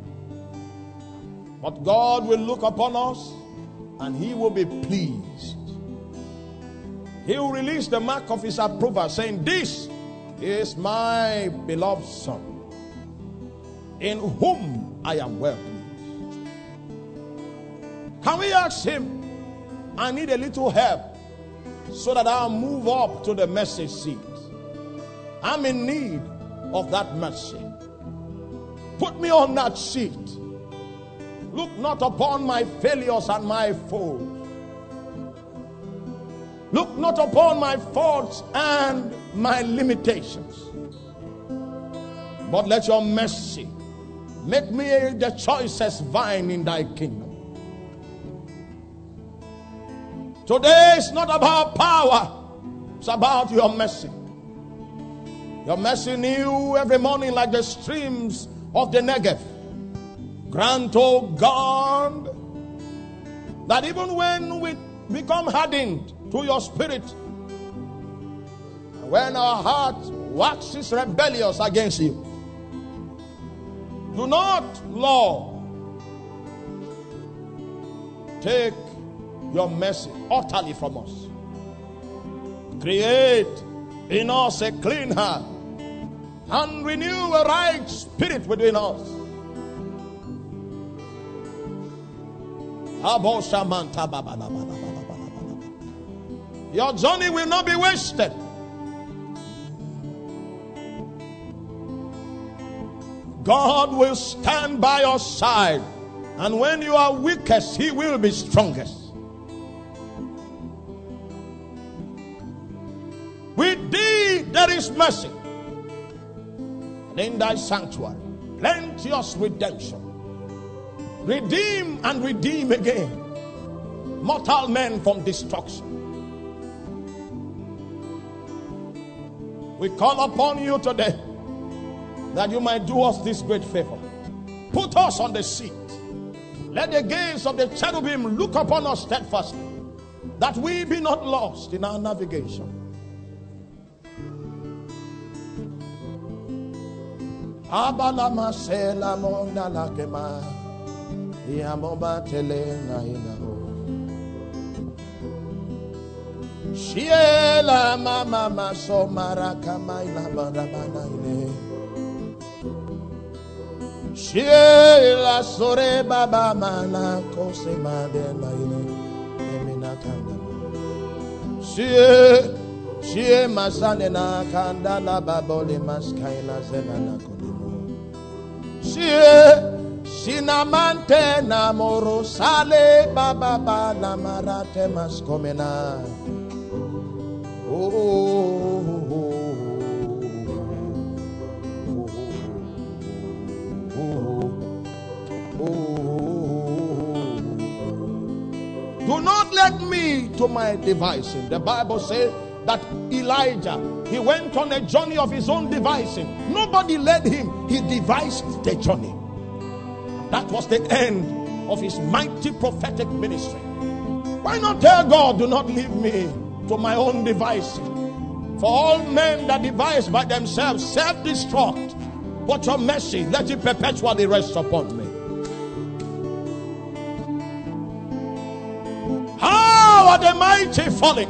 But God will look upon us and he will be pleased He will release the mark of his approval, saying, this is my beloved Son, in whom I am well pleased. Can we ask him, I need a little help so that I'll move up to the mercy seat. I'm in need of that mercy. Put me on that seat. Look not upon my failures and my faults. Look not upon my faults and my limitations. But let your mercy make me the choicest vine in thy kingdom. Today is not about power. It's about your mercy. Your mercy new every morning like the streams of the Negev. Grant, oh God, that even when we become hardened to your spirit, when our heart waxes rebellious against you, do not, Lord, take your mercy utterly from us. Create in us a clean heart and renew a right spirit within us. Your journey will not be wasted. God will stand by your side, and when you are weakest, he will be strongest. With thee there is mercy, and in thy sanctuary plenteous redemption. Redeem and redeem again mortal men from destruction. We call upon you today that you might do us this great favor. Put us on the seat. Let the gaze of the cherubim look upon us steadfastly, that we be not lost in our navigation. Abalama sela monda lakema yamoba tele na inabo shiela mama maso maraka maila barabana ile shiela sore baba mana kose made na ile emina kanda shie shie masane na kanda la babole maskaila zena na Sinamante namoro sale baba ba la marate maskomena. Oh, oh, oh, oh. Do not let me to my devising. The Bible says that Elijah, he went on a journey of his own devising. Nobody led him. He devised the journey. That was the end of his mighty prophetic ministry. Why not tell God, do not leave me to my own devising? For all men that devise by themselves self-destruct. But your mercy, let it perpetually rest upon me. How are the mighty falling?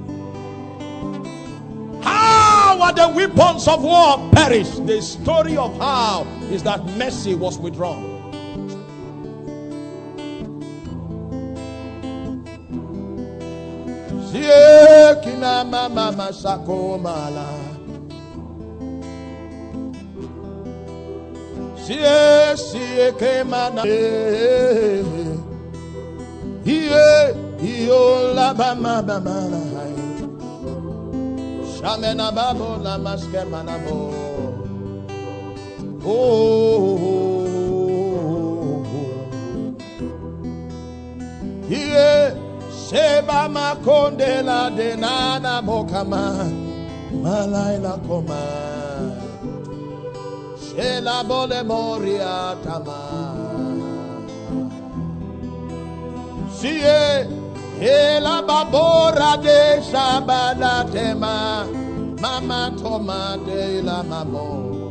How are the weapons of war perished? The story of how is that mercy was withdrawn. Kina mama masako mala. Sie sie kemana. Ie io la bama bama. Shamena babo la maske manabo. Oh. Ie Seba makonde la denana mokama malaila koma shela bole moria tama sie ela babora de shabala tema mama toma de la mamo.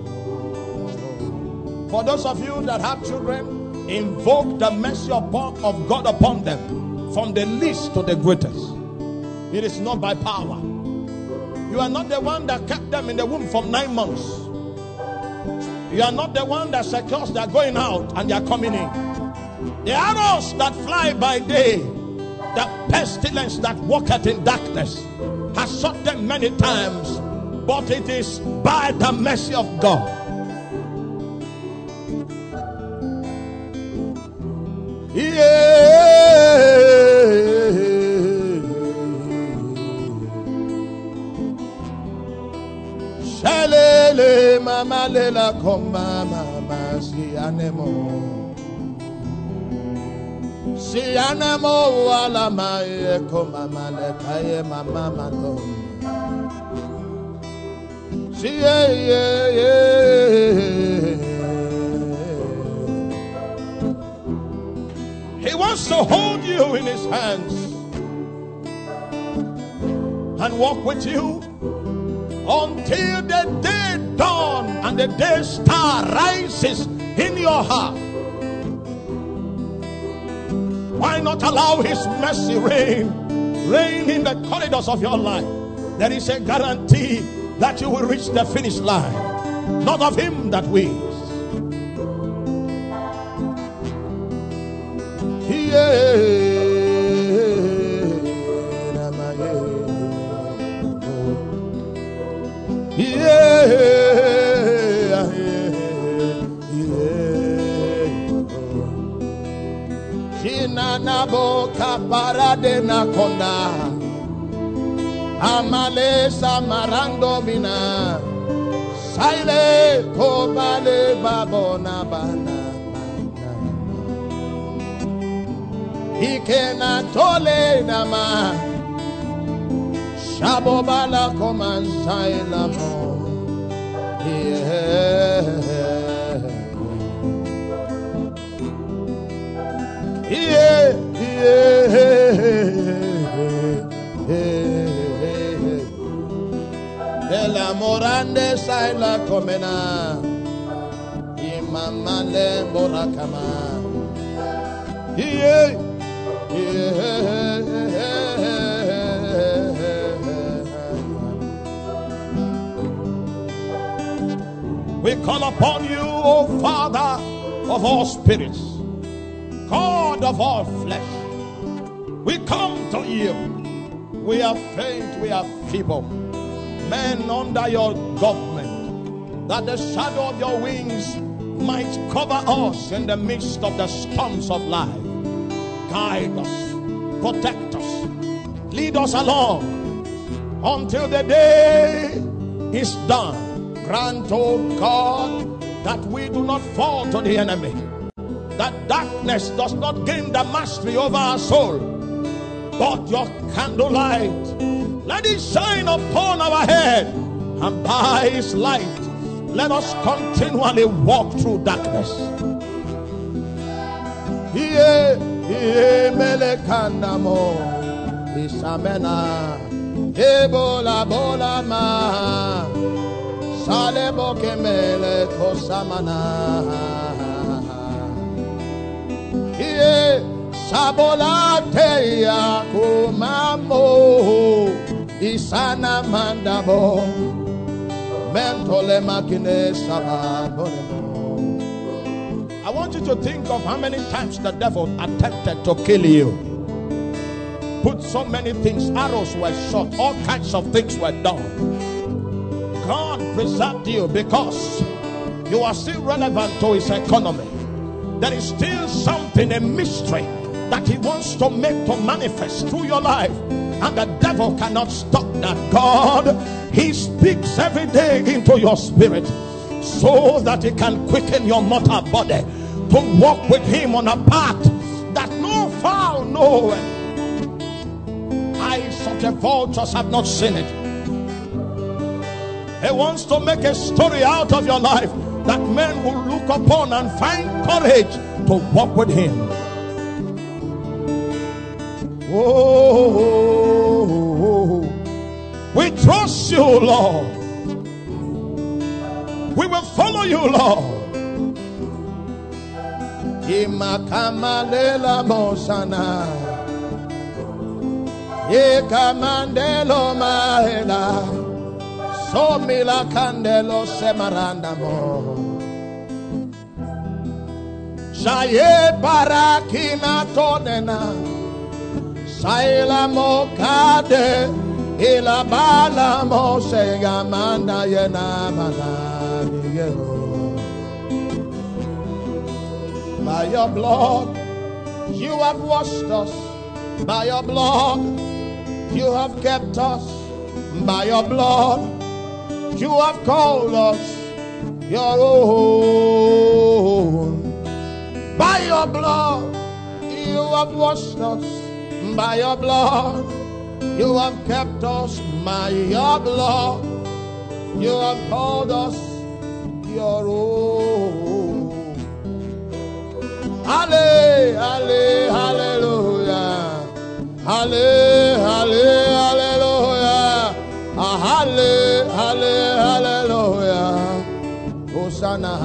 For those of you that have children, invoke the mercy of God upon them, from the least to the greatest. It is not by power. You are not the one that kept them in the womb for nine months. You are not the one that secures their going out and their coming in. The arrows that fly by day, the pestilence that walketh in darkness, has shot them many times, but it is by the mercy of God. Yeah. Shalele mama lela koma mama si anemo. Si anemo wala mae koma male kaye mama mano. Si yeah yeah yeah. He wants to hold you in his hands and walk with you until the day dawn and the day star rises in your heart. Why not allow his mercy reign, reign in the corridors of your life? There is a guarantee that you will reach the finish line, not of him that wins. Yeah. Yeah, yeah, yeah. Shinana boka parade na konda, amale samarando bina, saile kobale babona bana, ikena tole nama. Shabobala komansai lamo, yeah, yeah, yeah, yeah. De la morande sai la comena, imamale morakama, yeah, yeah. We call upon you, O Father of all spirits, God of all flesh. We come to you. We are faint, we are feeble, men under your government, that the shadow of your wings might cover us in the midst of the storms of life. Guide us, protect us, lead us along until the day is done. Grant, oh God, that we do not fall to the enemy, that darkness does not gain the mastery over our soul, but your candlelight, let it shine upon our head, and by his light, let us continually walk through darkness. Yeah, yeah, melekandamo, isamena, ebola bola ma. Salebo kemele kosamana, iye sabolate ya kumamo, isana mandabo, mentole makine sababonemo. I want you to think of how many times the devil attempted to kill you. Put so many things, arrows were shot, all kinds of things were done. God preserved you because you are still relevant to his economy. There is still something, a mystery that he wants to make to manifest through your life, and the devil cannot stop that. God, he speaks every day into your spirit so that he can quicken your mortal body to walk with him on a path that no fowl knoweth. Eyes of the vultures have not seen it. He wants to make a story out of your life that men will look upon and find courage to walk with him. Oh, we trust you, Lord. We will follow you, Lord. Ekamandelo mahela. So mila candelo semaranda mo. Shaye barakina tonena. Saila mokade. Ila bala mo segamanda yena maladiyo. By your blood, you have washed us. By your blood, you have kept us. By your blood, you have called us your own. By your blood, you have washed us. By your blood, you have kept us. By your blood, you have called us your own. Halle, halle, hallelujah. Halle, halle, hallelujah. Halle, halle, hallelujah. Hosanna.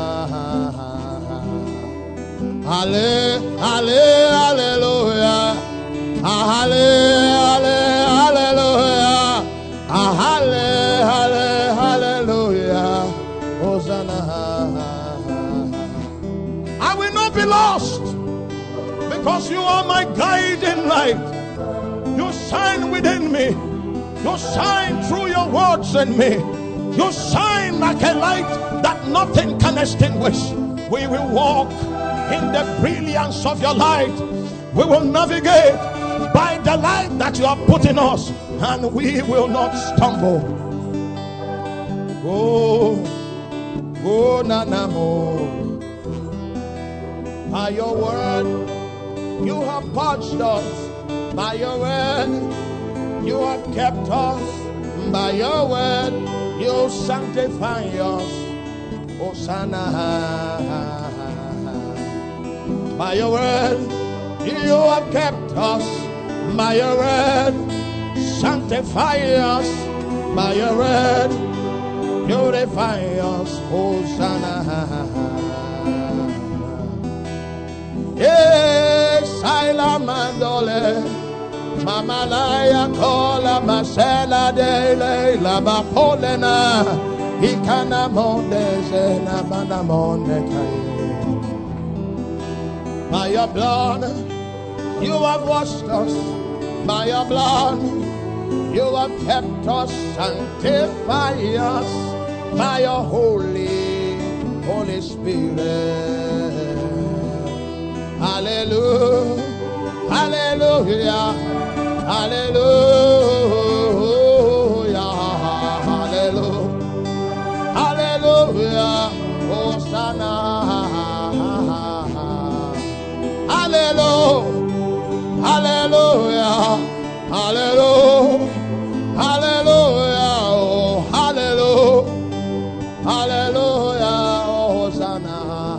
Halle, halle, hallelujah. Halle, halle, hallelujah. Halle, halle, hallelujah. Hosanna. I will not be lost because you are my guiding light. You shine within me. You shine through your words in me. You shine like a light that nothing can extinguish. We will walk in the brilliance of your light. We will navigate by the light that you have put in us, and we will not stumble. Oh, oh, nanamo. By your word, you have purged us. By your word, you have kept us. By your word, you sanctify us. Hosanna. By your word, you have kept us. By your word, sanctify us. By your word, purify us. Hosanna. Yes, Saila Mandole, Mamalaya Kola Masela de La Bapolena, Ikana Monde Zena Manamonde Kai. By your blood, you have washed us. By your blood, you have kept us. Sanctify us by your Holy, Holy Spirit. Hallelujah, hallelujah, hallelujah, hallelujah, hallelujah, Hosanna, hallelujah, hallelujah, hallelujah, hallelujah, oh, hallelujah, hallelujah, Hosanna.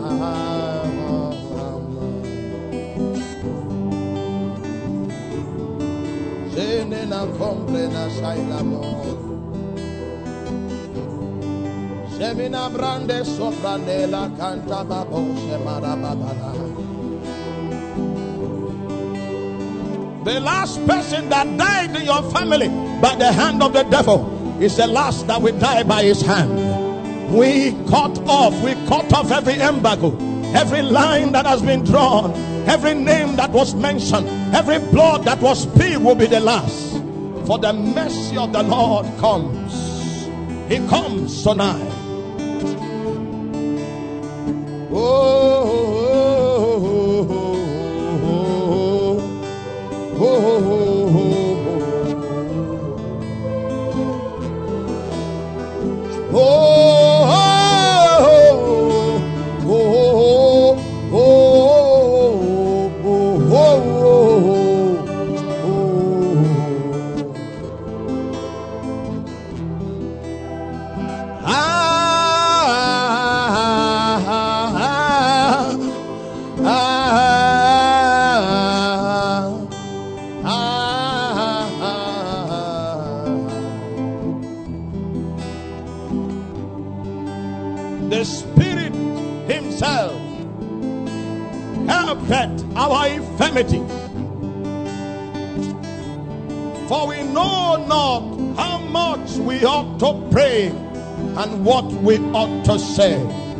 Senena comprena sailamo. Semina brande sopranela canta babo semara babala. The last person that died in your family by the hand of the devil is the last that will die by his hand. We cut off, we cut off every embargo, every line that has been drawn, every name that was mentioned, every blood that was spilled will be the last. For the mercy of the Lord comes. He comes tonight. Oh, oh, oh, oh, oh, oh, the Spirit Himself helpeth our infirmity. For we know not how much we ought to pray and what we ought to say.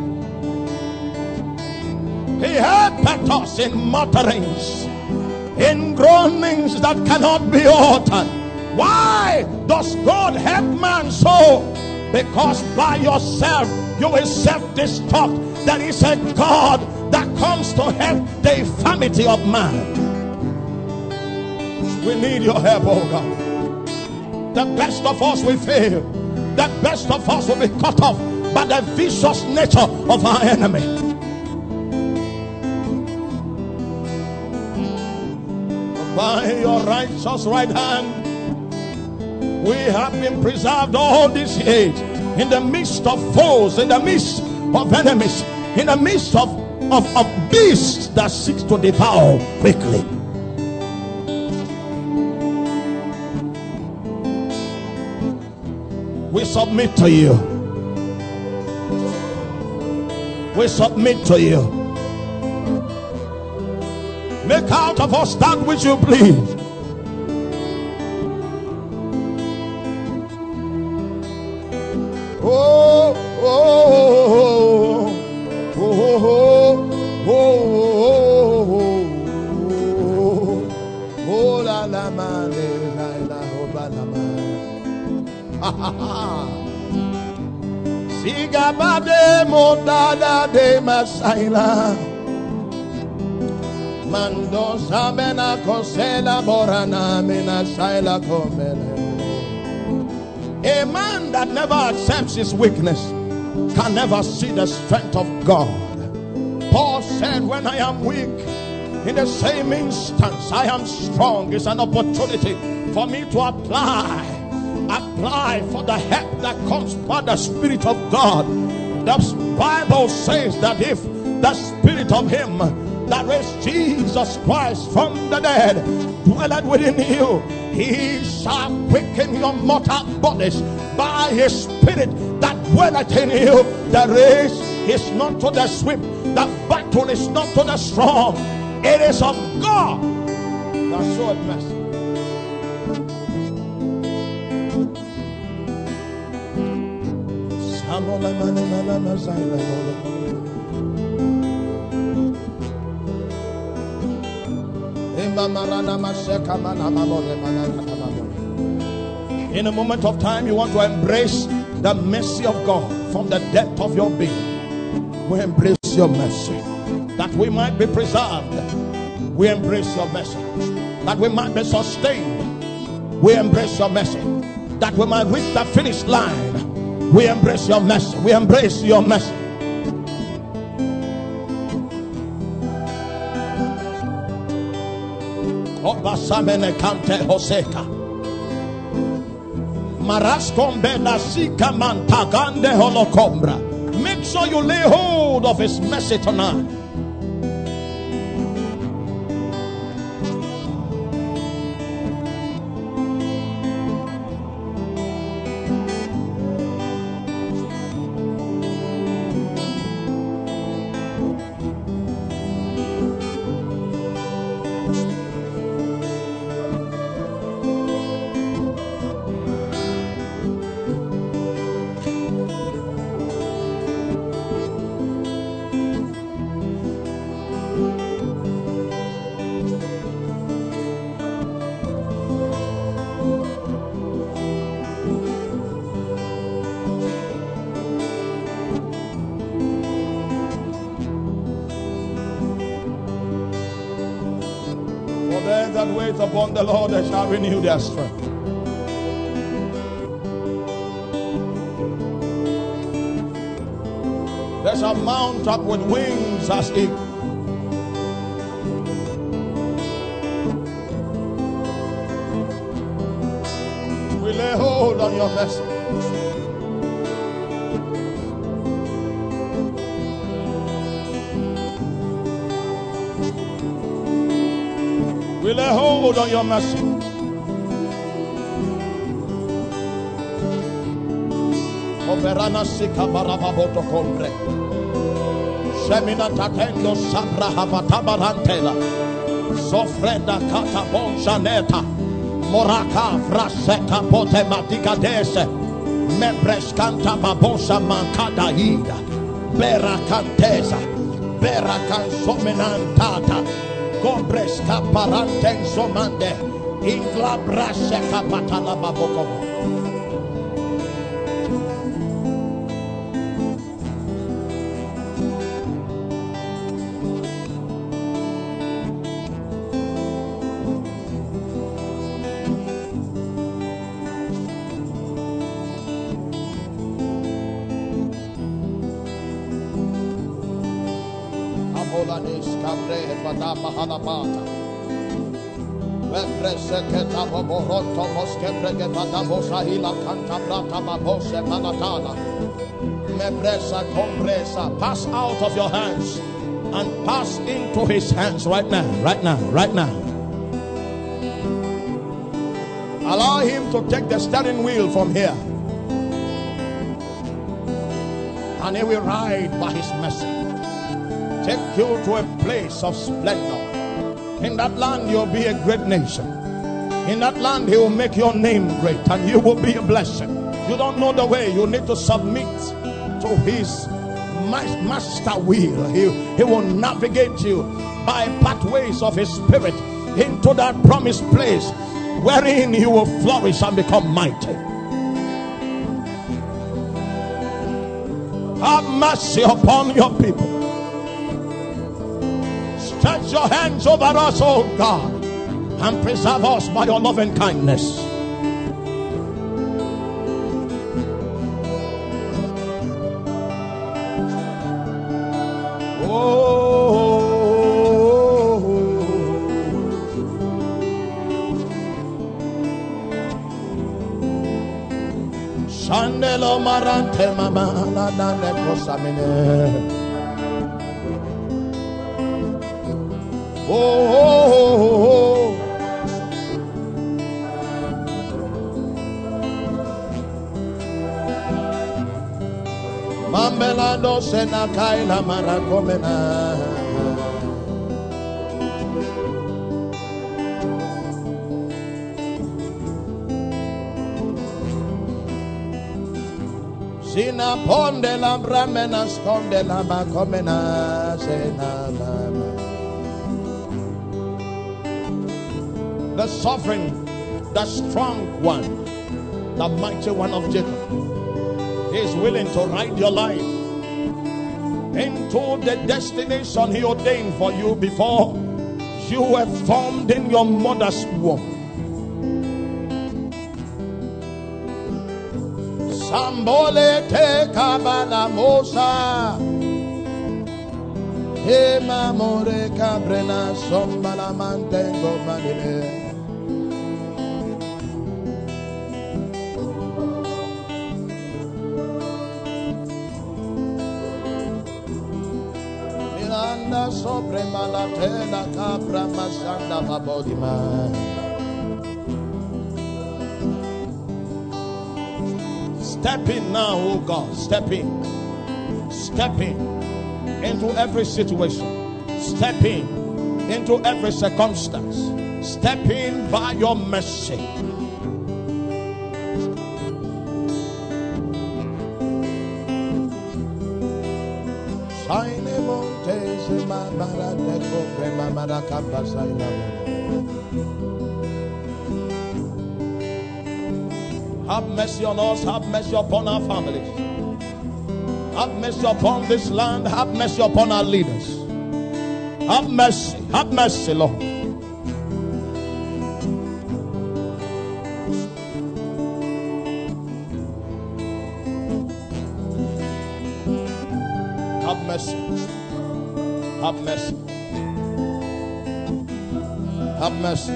He helpeth us in mutterings, in groanings that cannot be uttered. Why does God help man so? Because by yourself you will self-destruct. There is a God that comes to help the infirmity of man. We need your help, oh God. The best of us will fail. The best of us will be cut off by the vicious nature of our enemy. By your righteous right hand, we have been preserved all these years in the midst of foes, in the midst of enemies, in the midst of, of, of beasts that seek to devour quickly. We submit to you. We submit to you. Make out of us that which you please. Oh, oh, oh, oh, oh, oh, oh, oh, la la ma la la la la ma. Sigabade modada de masaila mando sabena kosela borana mina saila komele. A man that never accepts his weakness can never see the strength of God. Paul said, when I am weak, in the same instance I am strong. It's an opportunity for me to apply Apply for the help that comes by the Spirit of God. The Bible says that if the Spirit of Him that raised Jesus Christ from the dead dwelleth within you, He shall quicken your mortal bodies by His Spirit that dwelleth in you. The race is not to the swift, the battle is not to the strong, it is of God that showeth mercy. In a moment of time, you want to embrace the mercy of God from the depth of your being. We embrace your mercy that we might be preserved. We embrace your mercy that we might be sustained. We embrace your mercy that we might reach the finish line. We embrace your mercy. We embrace your mercy. Obasamene kante hoseka. Marascombena sika mantagande holocombra. Make sure you lay hold of His mercy tonight. They that wait upon the Lord, they shall renew their strength. They shall mount up with wings as eagles. We lay hold on your mercy. We lay hold on your mercy. Operana sika barababoto kombre. Semina tatendo sabra havatabarantela. Sofreda katabon janeta. Moraka fraseka pote matika dese. Mebreskanta babosa mankada ida. Berakanteza. Berakan somenantata. Gobreska paranten somande. Ingla braseka patala babokovo. Mahalabata. Vepreseketa boboronto moskepregeta bosahila canta brata babose manatala. Mebresa compresa. Pass out of your hands and pass into his hands right now, right now, right now. Allow him to take the steering wheel from here. And he will ride by his mercy. Take you to a place of splendor. In that land you'll be a great nation. In that land he will make your name great and you will be a blessing. You don't know the way. You need to submit to his master wheel. He, he will navigate you by pathways of his spirit into that promised place wherein you will flourish and become mighty. Have mercy upon your people. Stretch your hands over us, oh God, and preserve us by your loving kindness. Oh, Shandelo marante mama la dane kosamine. Oh, oh, oh, oh. Mambelando sena kaila marakomena. Sina ponde la bramena sconde la makomena sena mama. The sovereign, the strong one, the mighty one of Jacob, is willing to ride your life into the destination he ordained for you before you were formed in your mother's womb. Sambole te kabala mosa, he mamore cabrena sombala mantengo manile. Sobre malatela capra masanda babodima. Step in now, oh God. Step in. Step in into every situation. Step in into every circumstance. Step in by your mercy. Have mercy on us, have mercy upon our families, have mercy upon this land, have mercy upon our leaders. Have mercy, have mercy, Lord. Have mercy. Have mercy. Have mercy.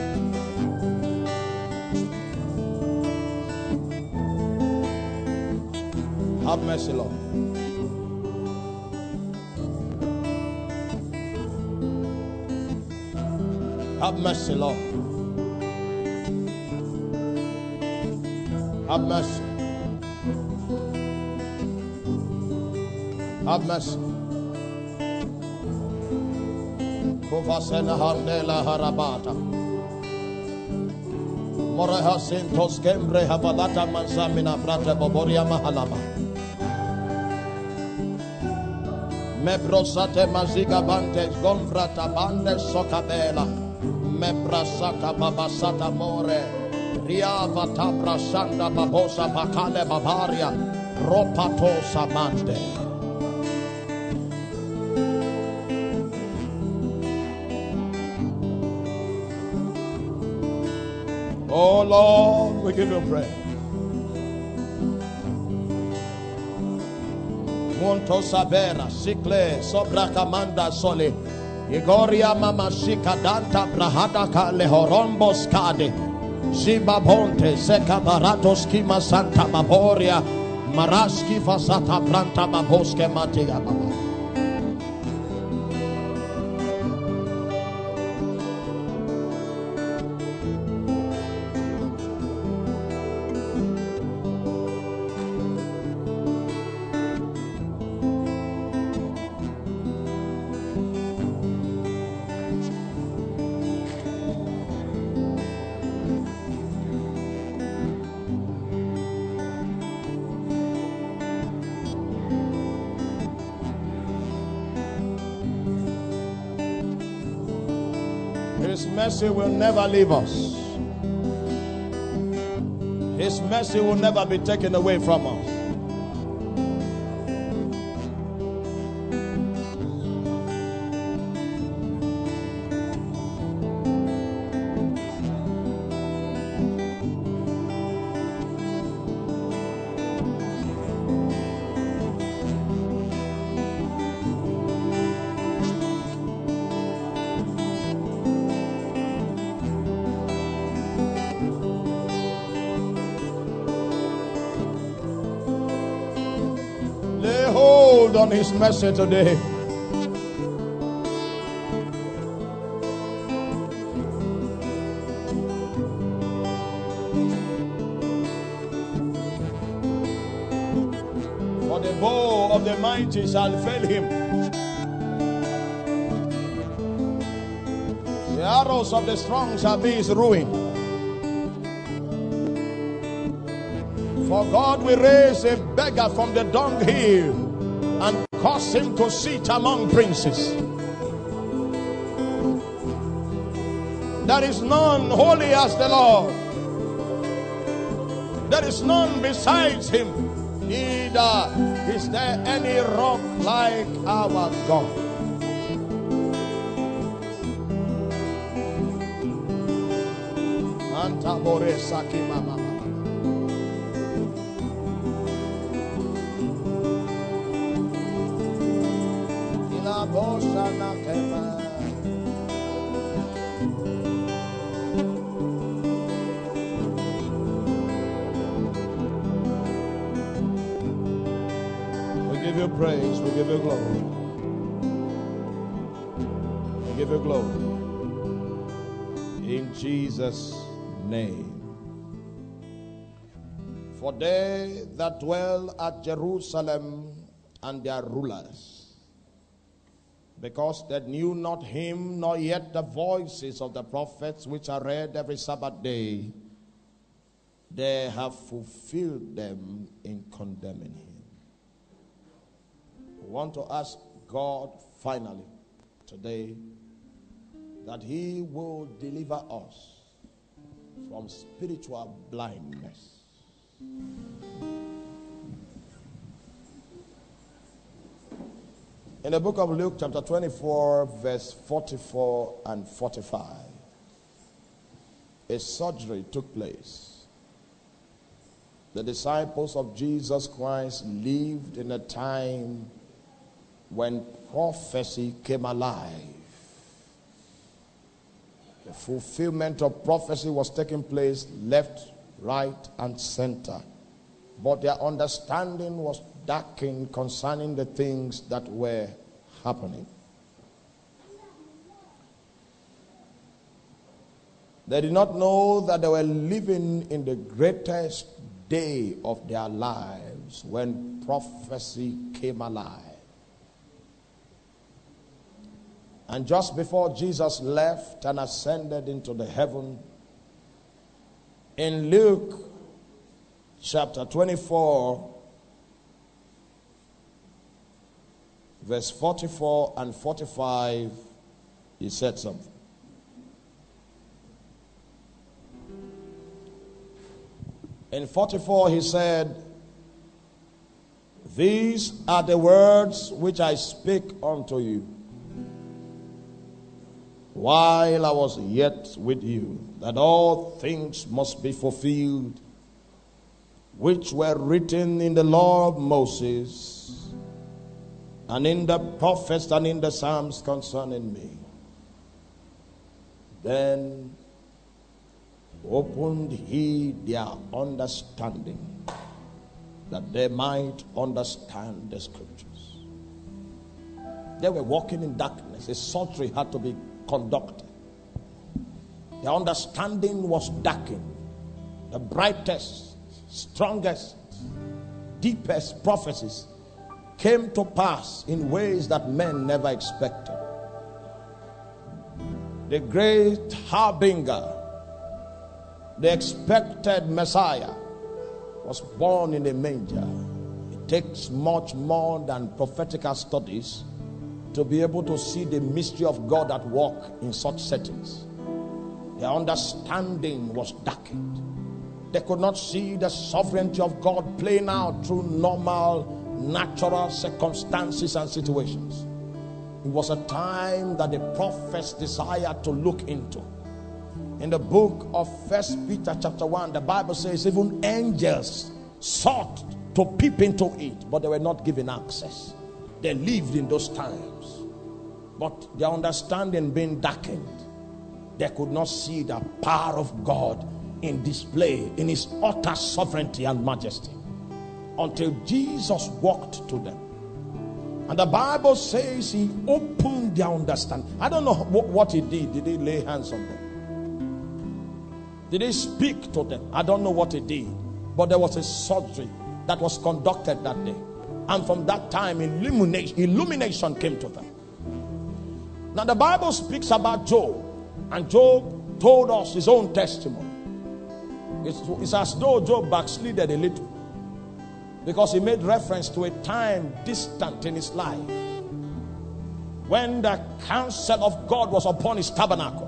Have mercy, Lord. Have mercy, Lord. Have mercy. Have mercy. Kuvasena handela harabata. Moreha Sintos Kembre Havalata Mansamina Brata Boboria Mahalama. Mebrosate Maziga Bantes Gombrata Bande Sokabela. Mebrasata Babasata More. Riava Tabra Sanda Babosa Bakale Babaria. Ropato Samande. Oh Lord, we give you praise. Monto Sabera, Sikle, Sobra Kamanda Sole, Igoria Mama Shika Danta Brahada Kale Horombos Kade, Ziba Bonte, Seka Baratos Kima Santa Maboria, Maraski Fasata Branta Maboske Matia Baba. His mercy will never leave us. His mercy will never be taken away from us. On his mercy today. For the bow of the mighty shall fail him. The arrows of the strong shall be his ruin. For God will raise a beggar from the dunghill and cause him to sit among princes. There is none holy as the Lord. There is none besides him. Neither is there any rock like our God. Antabore Sakimama. We give you praise, we give you glory. We give you glory. In Jesus' name. For they that dwell at Jerusalem and their rulers, because they knew not him, nor yet the voices of the prophets which are read every Sabbath day, they have fulfilled them in condemning him. We want to ask God finally today that he will deliver us from spiritual blindness. In the book of Luke chapter twenty-four, verse forty-four and forty-five, a surgery took place. The disciples of Jesus Christ lived in a time when prophecy came alive. The fulfillment of prophecy was taking place left, right, and center. But their understanding was darkened concerning the things that were happening. They did not know that they were living in the greatest day of their lives when prophecy came alive. And just before Jesus left and ascended into the heaven, In Luke chapter twenty-four, verse forty-four and forty-five, he said something. In forty-four, he said, "These are the words which I speak unto you while I was yet with you, that all things must be fulfilled which were written in the law of Moses and in the prophets and in the Psalms concerning me." Then opened he their understanding, that they might understand the scriptures. They were walking in darkness. A surgery had to be conducted. Their understanding was darkened. The brightest, strongest, deepest prophecies came to pass in ways that men never expected. The great harbinger, the expected Messiah, was born in a manger. It takes much more than prophetical studies to be able to see the mystery of God at work in such settings. Their understanding was darkened. They could not see the sovereignty of God playing out through normal, natural circumstances and situations. It was a time that the prophets desired to look into. In the book of First Peter chapter one, the Bible says even angels sought to peep into it, but they were not given access. They lived in those times, but their understanding being darkened, they could not see the power of God in display in his utter sovereignty and majesty until Jesus walked to them. And the Bible says he opened their understanding. I don't know what, what he did. Did he lay hands on them? Did he speak to them? I don't know what he did. But there was a surgery that was conducted that day. And from that time, illumination, illumination came to them. Now the Bible speaks about Job. And Job told us his own testimony. It's, it's as though Job backslided a little, because he made reference to a time distant in his life when the counsel of God was upon his tabernacle,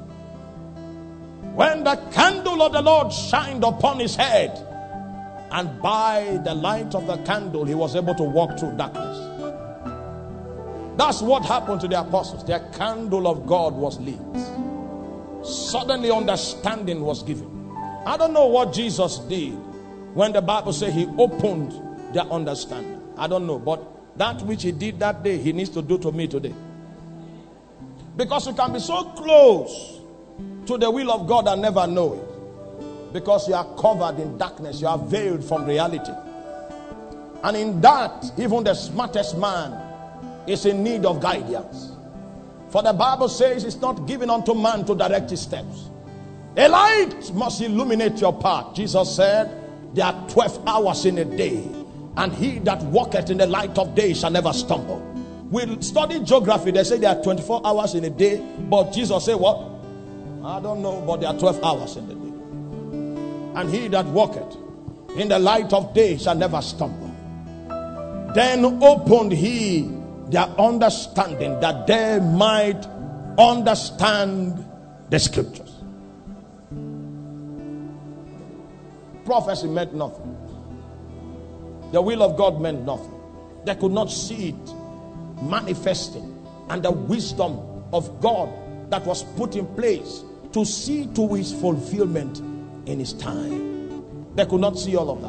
when the candle of the Lord shined upon his head, and by the light of the candle he was able to walk through darkness. That's what happened to the apostles. Their candle of God was lit. Suddenly understanding was given. I don't know what Jesus did when the Bible says he opened their understanding. I don't know, but that which he did that day, he needs to do to me today. Because you can be so close to the will of God and never know it, because you are covered in darkness. You are veiled from reality. And in that, even the smartest man is in need of guidance. For the Bible says it's not given unto man to direct his steps. A light must illuminate your path. Jesus said there are twelve hours in a day, and he that walketh in the light of day shall never stumble. We study geography. They say there are twenty-four hours in a day, but Jesus said what? I don't know, but there are twelve hours in the day. And he that walketh in the light of day shall never stumble. Then opened he their understanding, that they might understand the scriptures. Prophecy meant nothing. The will of God meant nothing. They could not see it manifesting, and the wisdom of God that was put in place to see to his fulfillment in his time. They could not see all of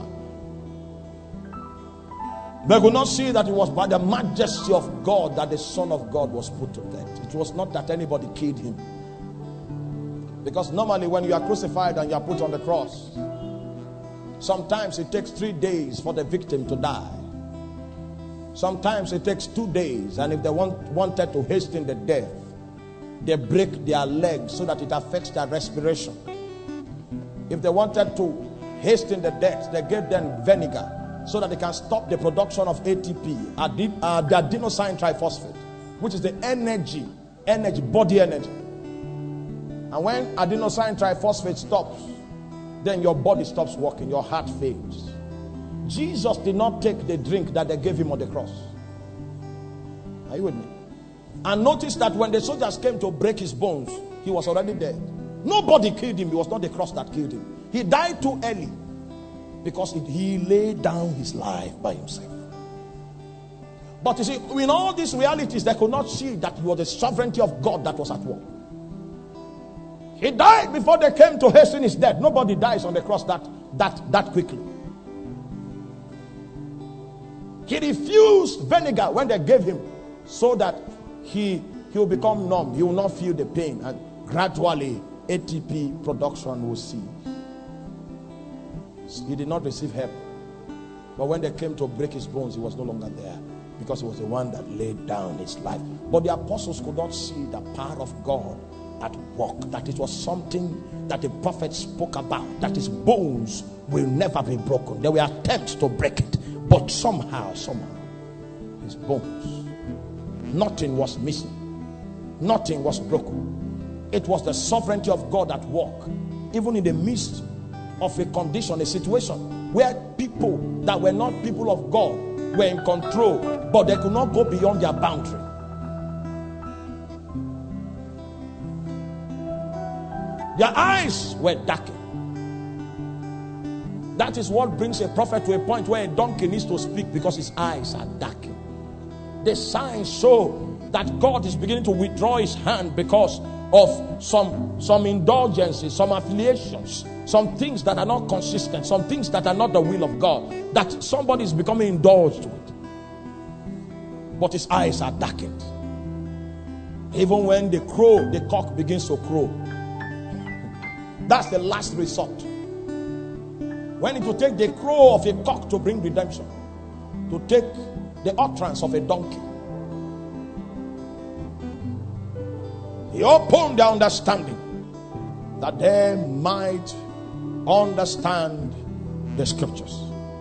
that. They could not see that it was by the majesty of God that the Son of God was put to death. It was not that anybody killed him. Because normally when you are crucified and you are put on the cross, sometimes it takes three days for the victim to die. Sometimes it takes two days. And if they want, wanted to hasten the death, they break their legs so that it affects their respiration. If they wanted to hasten the death, they gave them vinegar so that they can stop the production of A T P, uh, the adenosine triphosphate, which is the energy, energy, body energy. And when adenosine triphosphate stops, then your body stops working, your heart fails. Jesus did not take the drink that they gave him on the cross. Are you with me? And notice that when the soldiers came to break his bones, he was already dead. Nobody killed him. It was not the cross that killed him. He died too early because it, he laid down his life by himself. But you see, in all these realities, they could not see that it was the sovereignty of God that was at work. He died before they came to hasten his death. Nobody dies on the cross that, that, that quickly. He refused vinegar when they gave him, so that he, he will become numb. He will not feel the pain, and gradually A T P production will cease. He did not receive help. But when they came to break his bones, he was no longer there, because he was the one that laid down his life. But the apostles could not see the power of God at work, that it was something that the prophet spoke about, that his bones will never be broken. There were attempts to break it, but somehow, somehow, his bones, nothing was missing, nothing was broken. It was the sovereignty of God at work, even in the midst of a condition, a situation where people that were not people of God were in control, but they could not go beyond their boundary. Their eyes were darkened. That is what brings a prophet to a point where a donkey needs to speak, because his eyes are darkened. The signs show that God is beginning to withdraw his hand because of some, some indulgences, some affiliations, some things that are not consistent, some things that are not the will of God, that somebody is becoming indulged with. But his eyes are darkened. Even when the crow, the cock begins to crow, that's the last resort. When it will take the crow of a cock to bring redemption, to take the utterance of a donkey. He opened their understanding that they might understand the scriptures.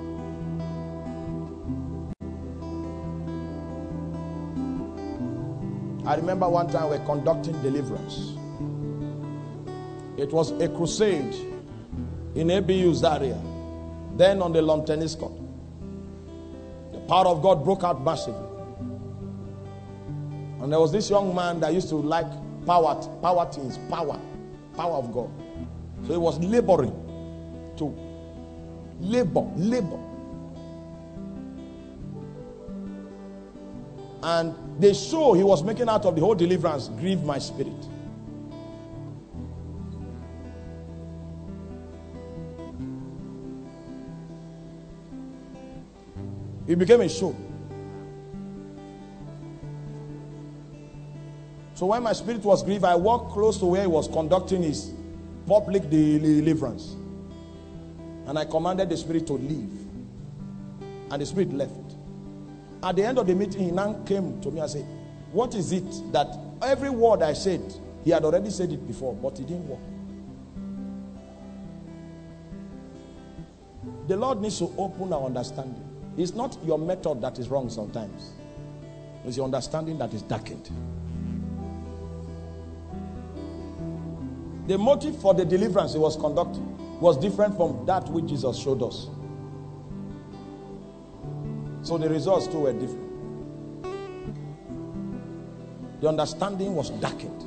I remember one time we were conducting deliverance. It was a crusade in A B U Zaria, then on the lawn tennis court. The power of God broke out massively. And there was this young man that used to like power, power things, power, power of God. So he was laboring to labor, labor. And the show he was making out of the whole deliverance grieved my spirit. It became a show. So when my spirit was grieved, I walked close to where he was conducting his public deliverance. And I commanded the spirit to leave. And the spirit left. At the end of the meeting, he now came to me and said, what is it that every word I said, he had already said it before, but it didn't work. The Lord needs to open our understanding. It's not your method that is wrong sometimes. It's your understanding that is darkened. The motive for the deliverance he was conducting was different from that which Jesus showed us. So the results too were different. The understanding was darkened.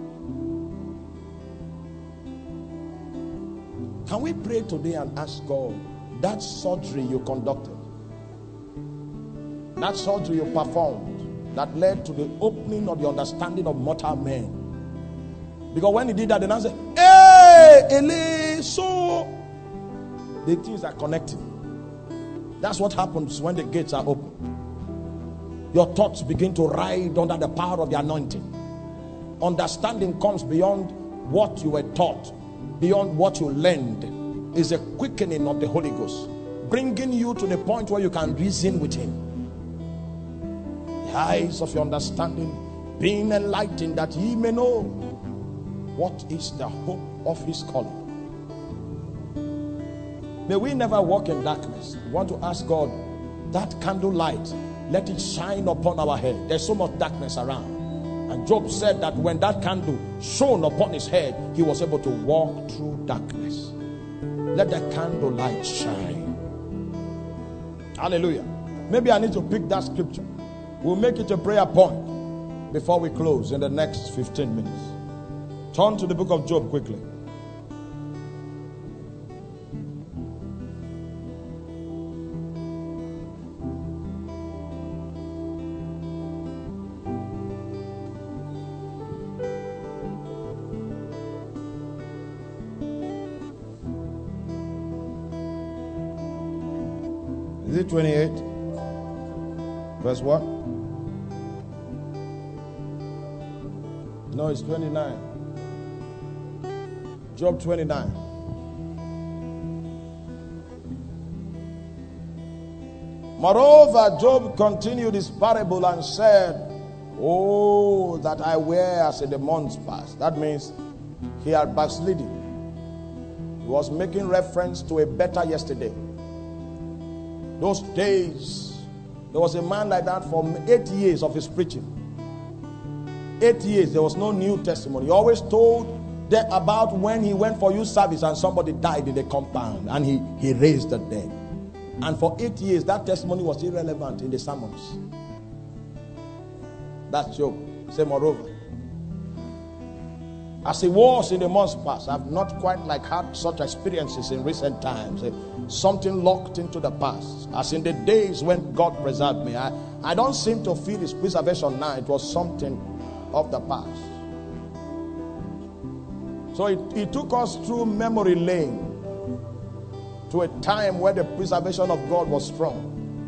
Can we pray today and ask God, that surgery you conducted, that surgery you performed, that led to the opening of the understanding of mortal men? Because when he did that, the man said, hey, Ele, so the things are connected. That's what happens when the gates are open. Your thoughts begin to ride under the power of the anointing. Understanding comes beyond what you were taught, beyond what you learned. Is a quickening of the Holy Ghost, bringing you to the point where you can reason with him. The eyes of your understanding being enlightened, that ye may know what is the hope of his calling. May we never walk in darkness. We want to ask God, that candle light, let it shine upon our head. There's so much darkness around. And Job said that when that candle shone upon his head, he was able to walk through darkness. Let the candle light shine. Hallelujah. Maybe I need to pick that scripture. We'll make it a prayer point before we close in the next fifteen minutes. Turn to the book of Job quickly. Is it twenty-eight? Verse what? No, it's twenty-nine. Job twenty-nine. Moreover, Job continued his parable and said, "Oh, that I were as in the months past." That means he had backslidden. He was making reference to a better yesterday. Those days, there was a man like that for eight years of his preaching. Eight years, there was no New Testimony. He always told them about when he went for youth service and somebody died in the compound and he, he raised the dead. And for eight years, that testimony was irrelevant in the sermons. That's Job. Say, moreover, as he was in the months past, I've not quite like had such experiences in recent times. Something locked into the past. As in the days when God preserved me. I, I don't seem to feel his preservation now. It was something of the past. So it, it took us through memory lane to a time where the preservation of God was strong.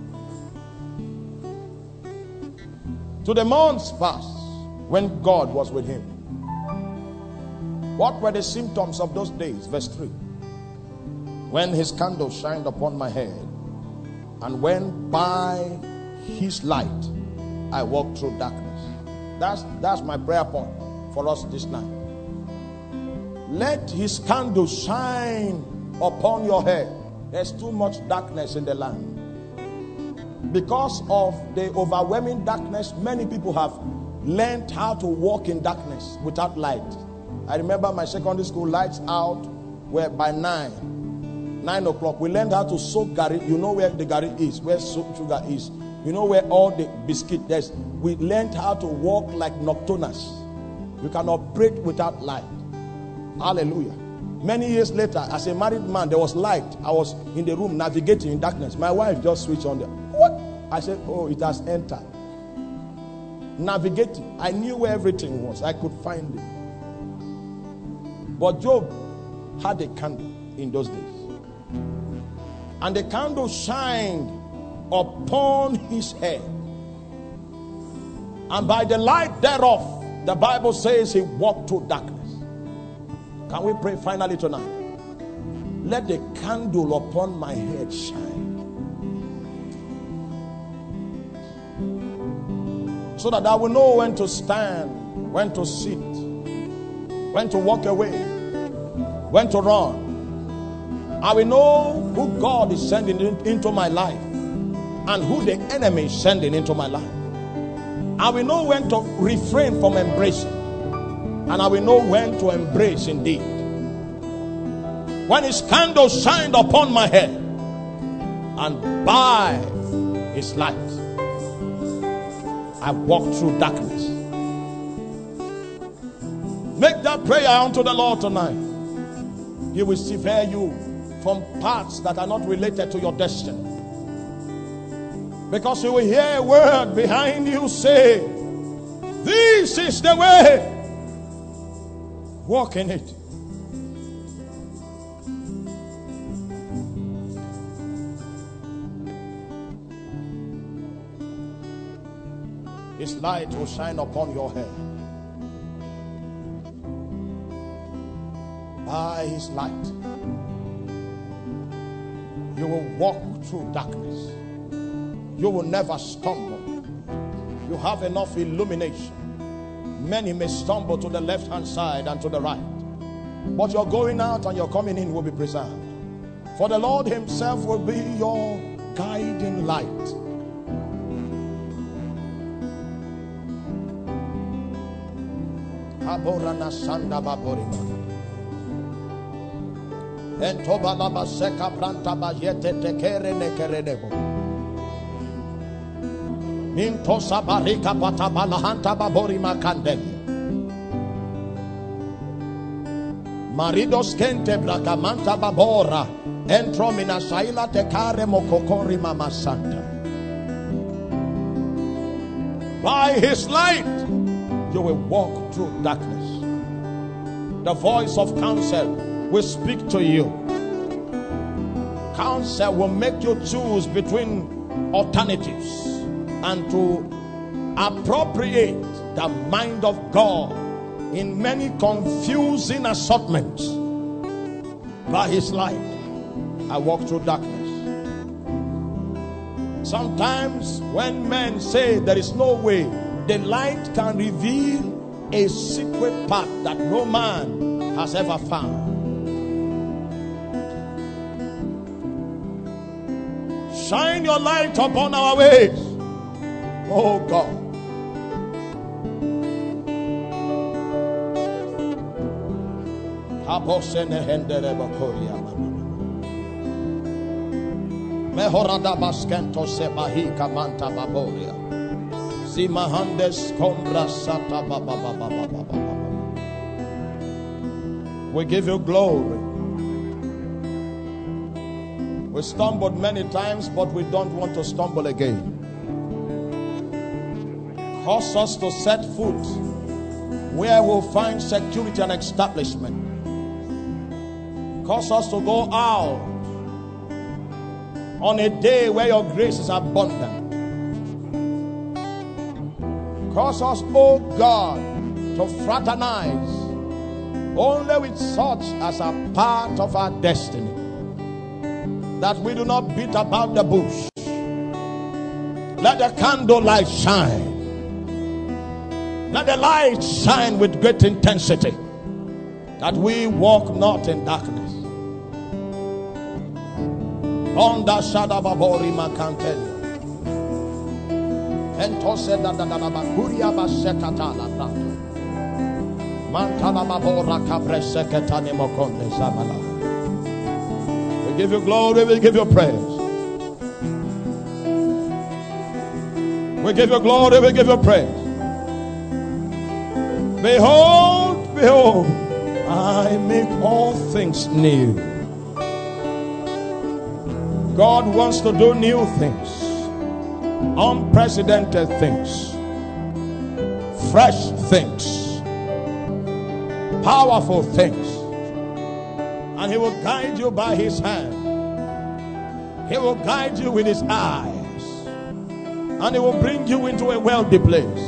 To the months past when God was with him. What were the symptoms of those days? Verse three. When his candle shined upon my head, and when by his light I walked through darkness. That's, that's my prayer point for us this night. Let his candle shine upon your head. There's too much darkness in the land. Because of the overwhelming darkness, many people have learned how to walk in darkness without light. I remember my secondary school lights out were by nine. Nine o'clock. We learned how to soak gari. You know where the gari is, where soap sugar is. You know where all the biscuit there's. We learned how to walk like nocturnals. You can operate without light. Hallelujah. Many years later, as a married man, there was light. I was in the room navigating in darkness. My wife just switched on the. What? I said, oh, it has entered. Navigating. I knew where everything was. I could find it. But Job had a candle in those days. And the candle shined upon his head. And by the light thereof, the Bible says he walked through darkness. Can we pray finally tonight? Let the candle upon my head shine. So that I will know when to stand, when to sit, when to walk away, when to run. I will know who God is sending into my life and who the enemy is sending into my life. I will know when to refrain from embracing, and I will know when to embrace indeed. When his candle shined upon my head, and by his light I walked through darkness. Make that prayer unto the Lord tonight. He will sever you from paths that are not related to your destiny. Because you will hear a word behind you say, this is the way. Walk in it. His light will shine upon your head. By his light, you will walk through darkness. You will never stumble. You have enough illumination. Many may stumble to the left hand side and to the right, but your going out and your coming in will be preserved. For the Lord himself will be your guiding light. Entobalaba seka branta bajete tekere nekeredebo. Minto sabarika patabala hanta babori makandeli. Maridos kente brakamanta babora. Entro mina shaila tekare mokokori mama santa. By his light, you will walk through darkness. The voice of counsel will speak to you. Counsel will make you choose between alternatives and to appropriate the mind of God in many confusing assortments. By his light, I walk through darkness. Sometimes when men say there is no way, the light can reveal a secret path that no man has ever found. Shine your light upon our ways, oh God. Mejorada baskento sebahika manta baboria. Zimahandes kombra sata baba baba baba baba. We give you glory. We stumbled many times, but we don't want to stumble again. Cause us to set foot where we'll find security and establishment. Cause us to go out on a day where your grace is abundant. Cause us, oh God, to fraternize only with such as are part of our destiny, that we do not beat about the bush. Let the candlelight shine. Let the light shine with great intensity, that we walk not in darkness. Onda shadababori makanteli. Entose da da da da bakuria basekata la brata. Mantala babora kabreseketani mokonde zabala. We give you glory, we give you praise. We give you glory, we give you praise. Behold, behold, I make all things new. God wants to do new things, unprecedented things, fresh things, powerful things. And he will guide you by his hand. He will guide you with his eyes. And he will bring you into a wealthy place.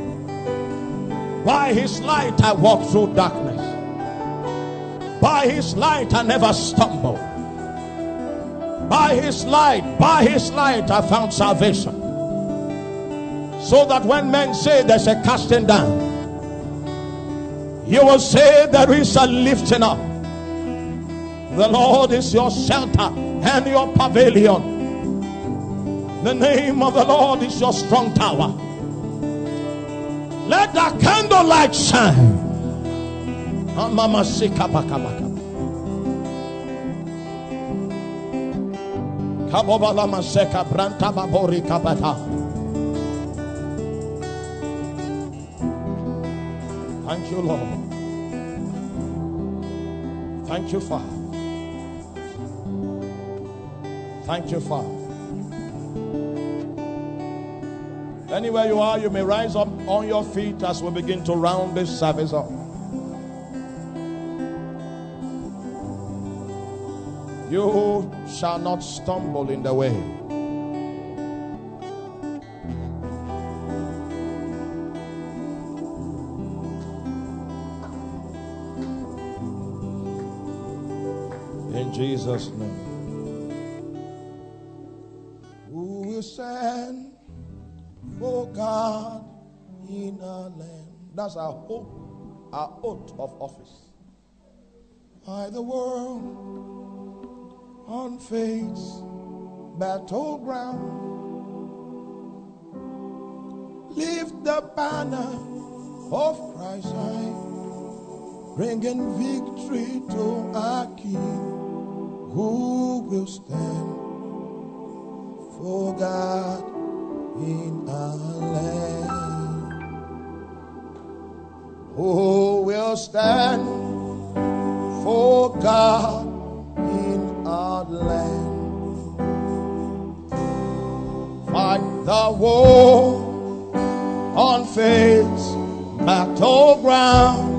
By his light I walk through darkness. By his light I never stumble. By his light, by his light I found salvation. So that when men say there's a casting down, you will say there is a lifting up. The Lord is your shelter and your pavilion. The name of the Lord is your strong tower. Let the candlelight shine. Mama sika baka baka. Kabobala maseka branta babori kabata. Thank you, Lord. Thank you, Father. Thank you, Father. Anywhere you are, you may rise up on your feet as we begin to round this service up. You shall not stumble in the way. In Jesus' name. Who will stand for God in our land? That's our hope, our oath of office. By the world on faith's battleground, lift the banner of Christ high, bringing victory to our King. Who will stand for God in our land? Who will stand for God in our land? Fight the war on faith's battleground.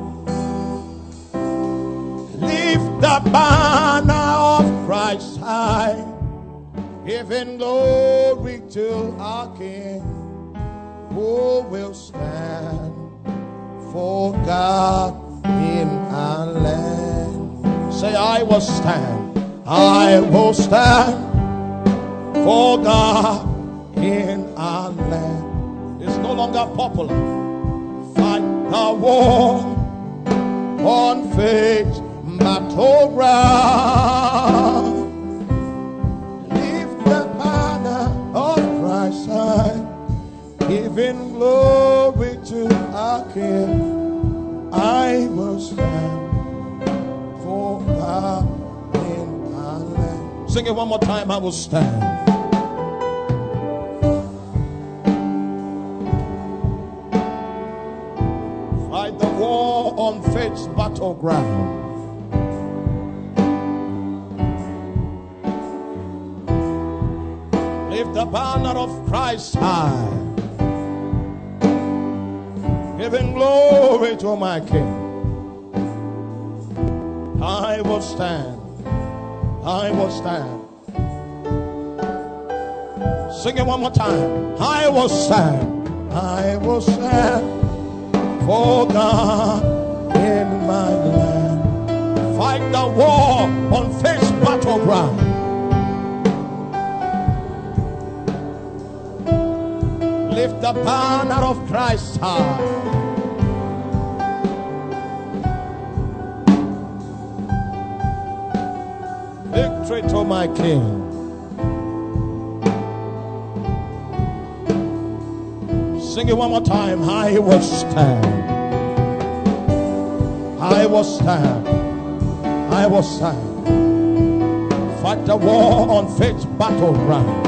Lift the banner of Christ high, giving glory to our King. Who will stand for God in our land? Say, I will stand, I will stand for God in our land. It's no longer popular. Fight the war on faith's battleground. Lift the banner of Christ high, giving glory to our King. I will stand for God in our land. Sing it one more time. I will stand. Fight the war on faith's battleground. Lift the banner of Christ high, giving glory to my King. I will stand, I will stand. Sing it one more time. I will stand, I will stand for God in my land. Fight the war on faith's battleground. Lift the banner of Christ high. Victory to my King. Sing it one more time. I will stand. I will stand. I will stand. Fight the war on faith's battleground.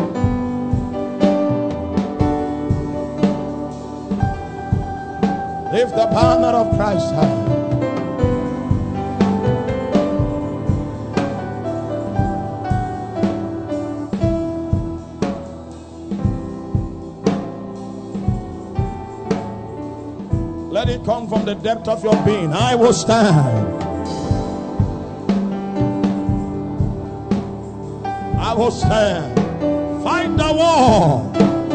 Lift the banner of Christ high. Let it come from the depth of your being. I will stand. I will stand. Fight the war.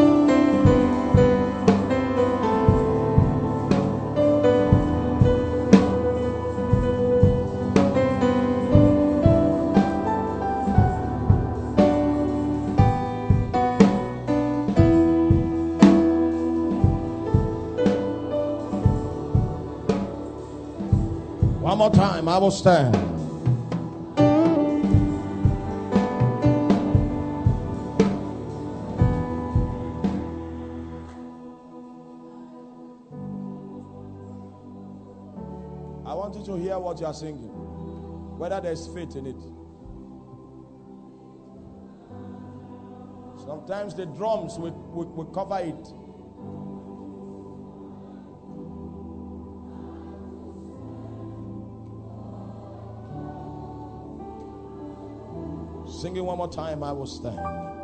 One more time, I will stand. I want you to hear what you are singing, whether there's faith in it. Sometimes the drums will, will, will cover it. Sing it one more time, I will stand.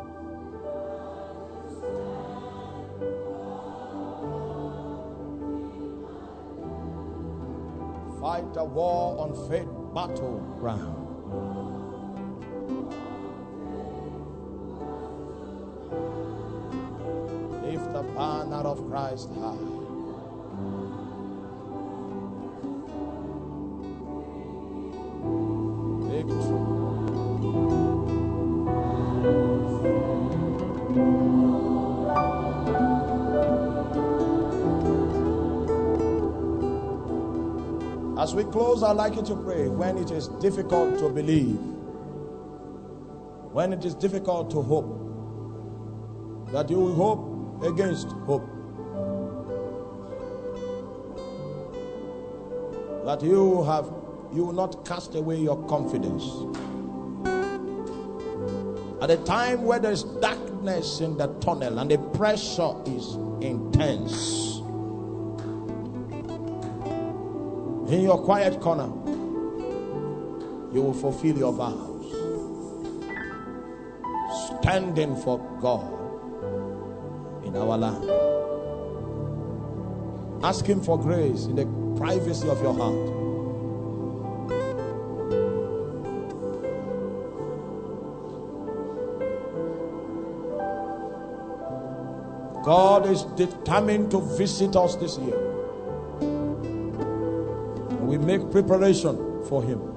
Fight the war on faith battleground. Lift the banner of Christ high. Victory. As we close, I'd like you to pray when it is difficult to believe, when it is difficult to hope, that you will hope against hope, that you have you will not cast away your confidence. At a time where there's darkness in the tunnel and the pressure is intense, in your quiet corner, you will fulfill your vows, standing for God in our land. Ask Him for grace in the privacy of your heart. God is determined to visit us this year. We make preparation for Him.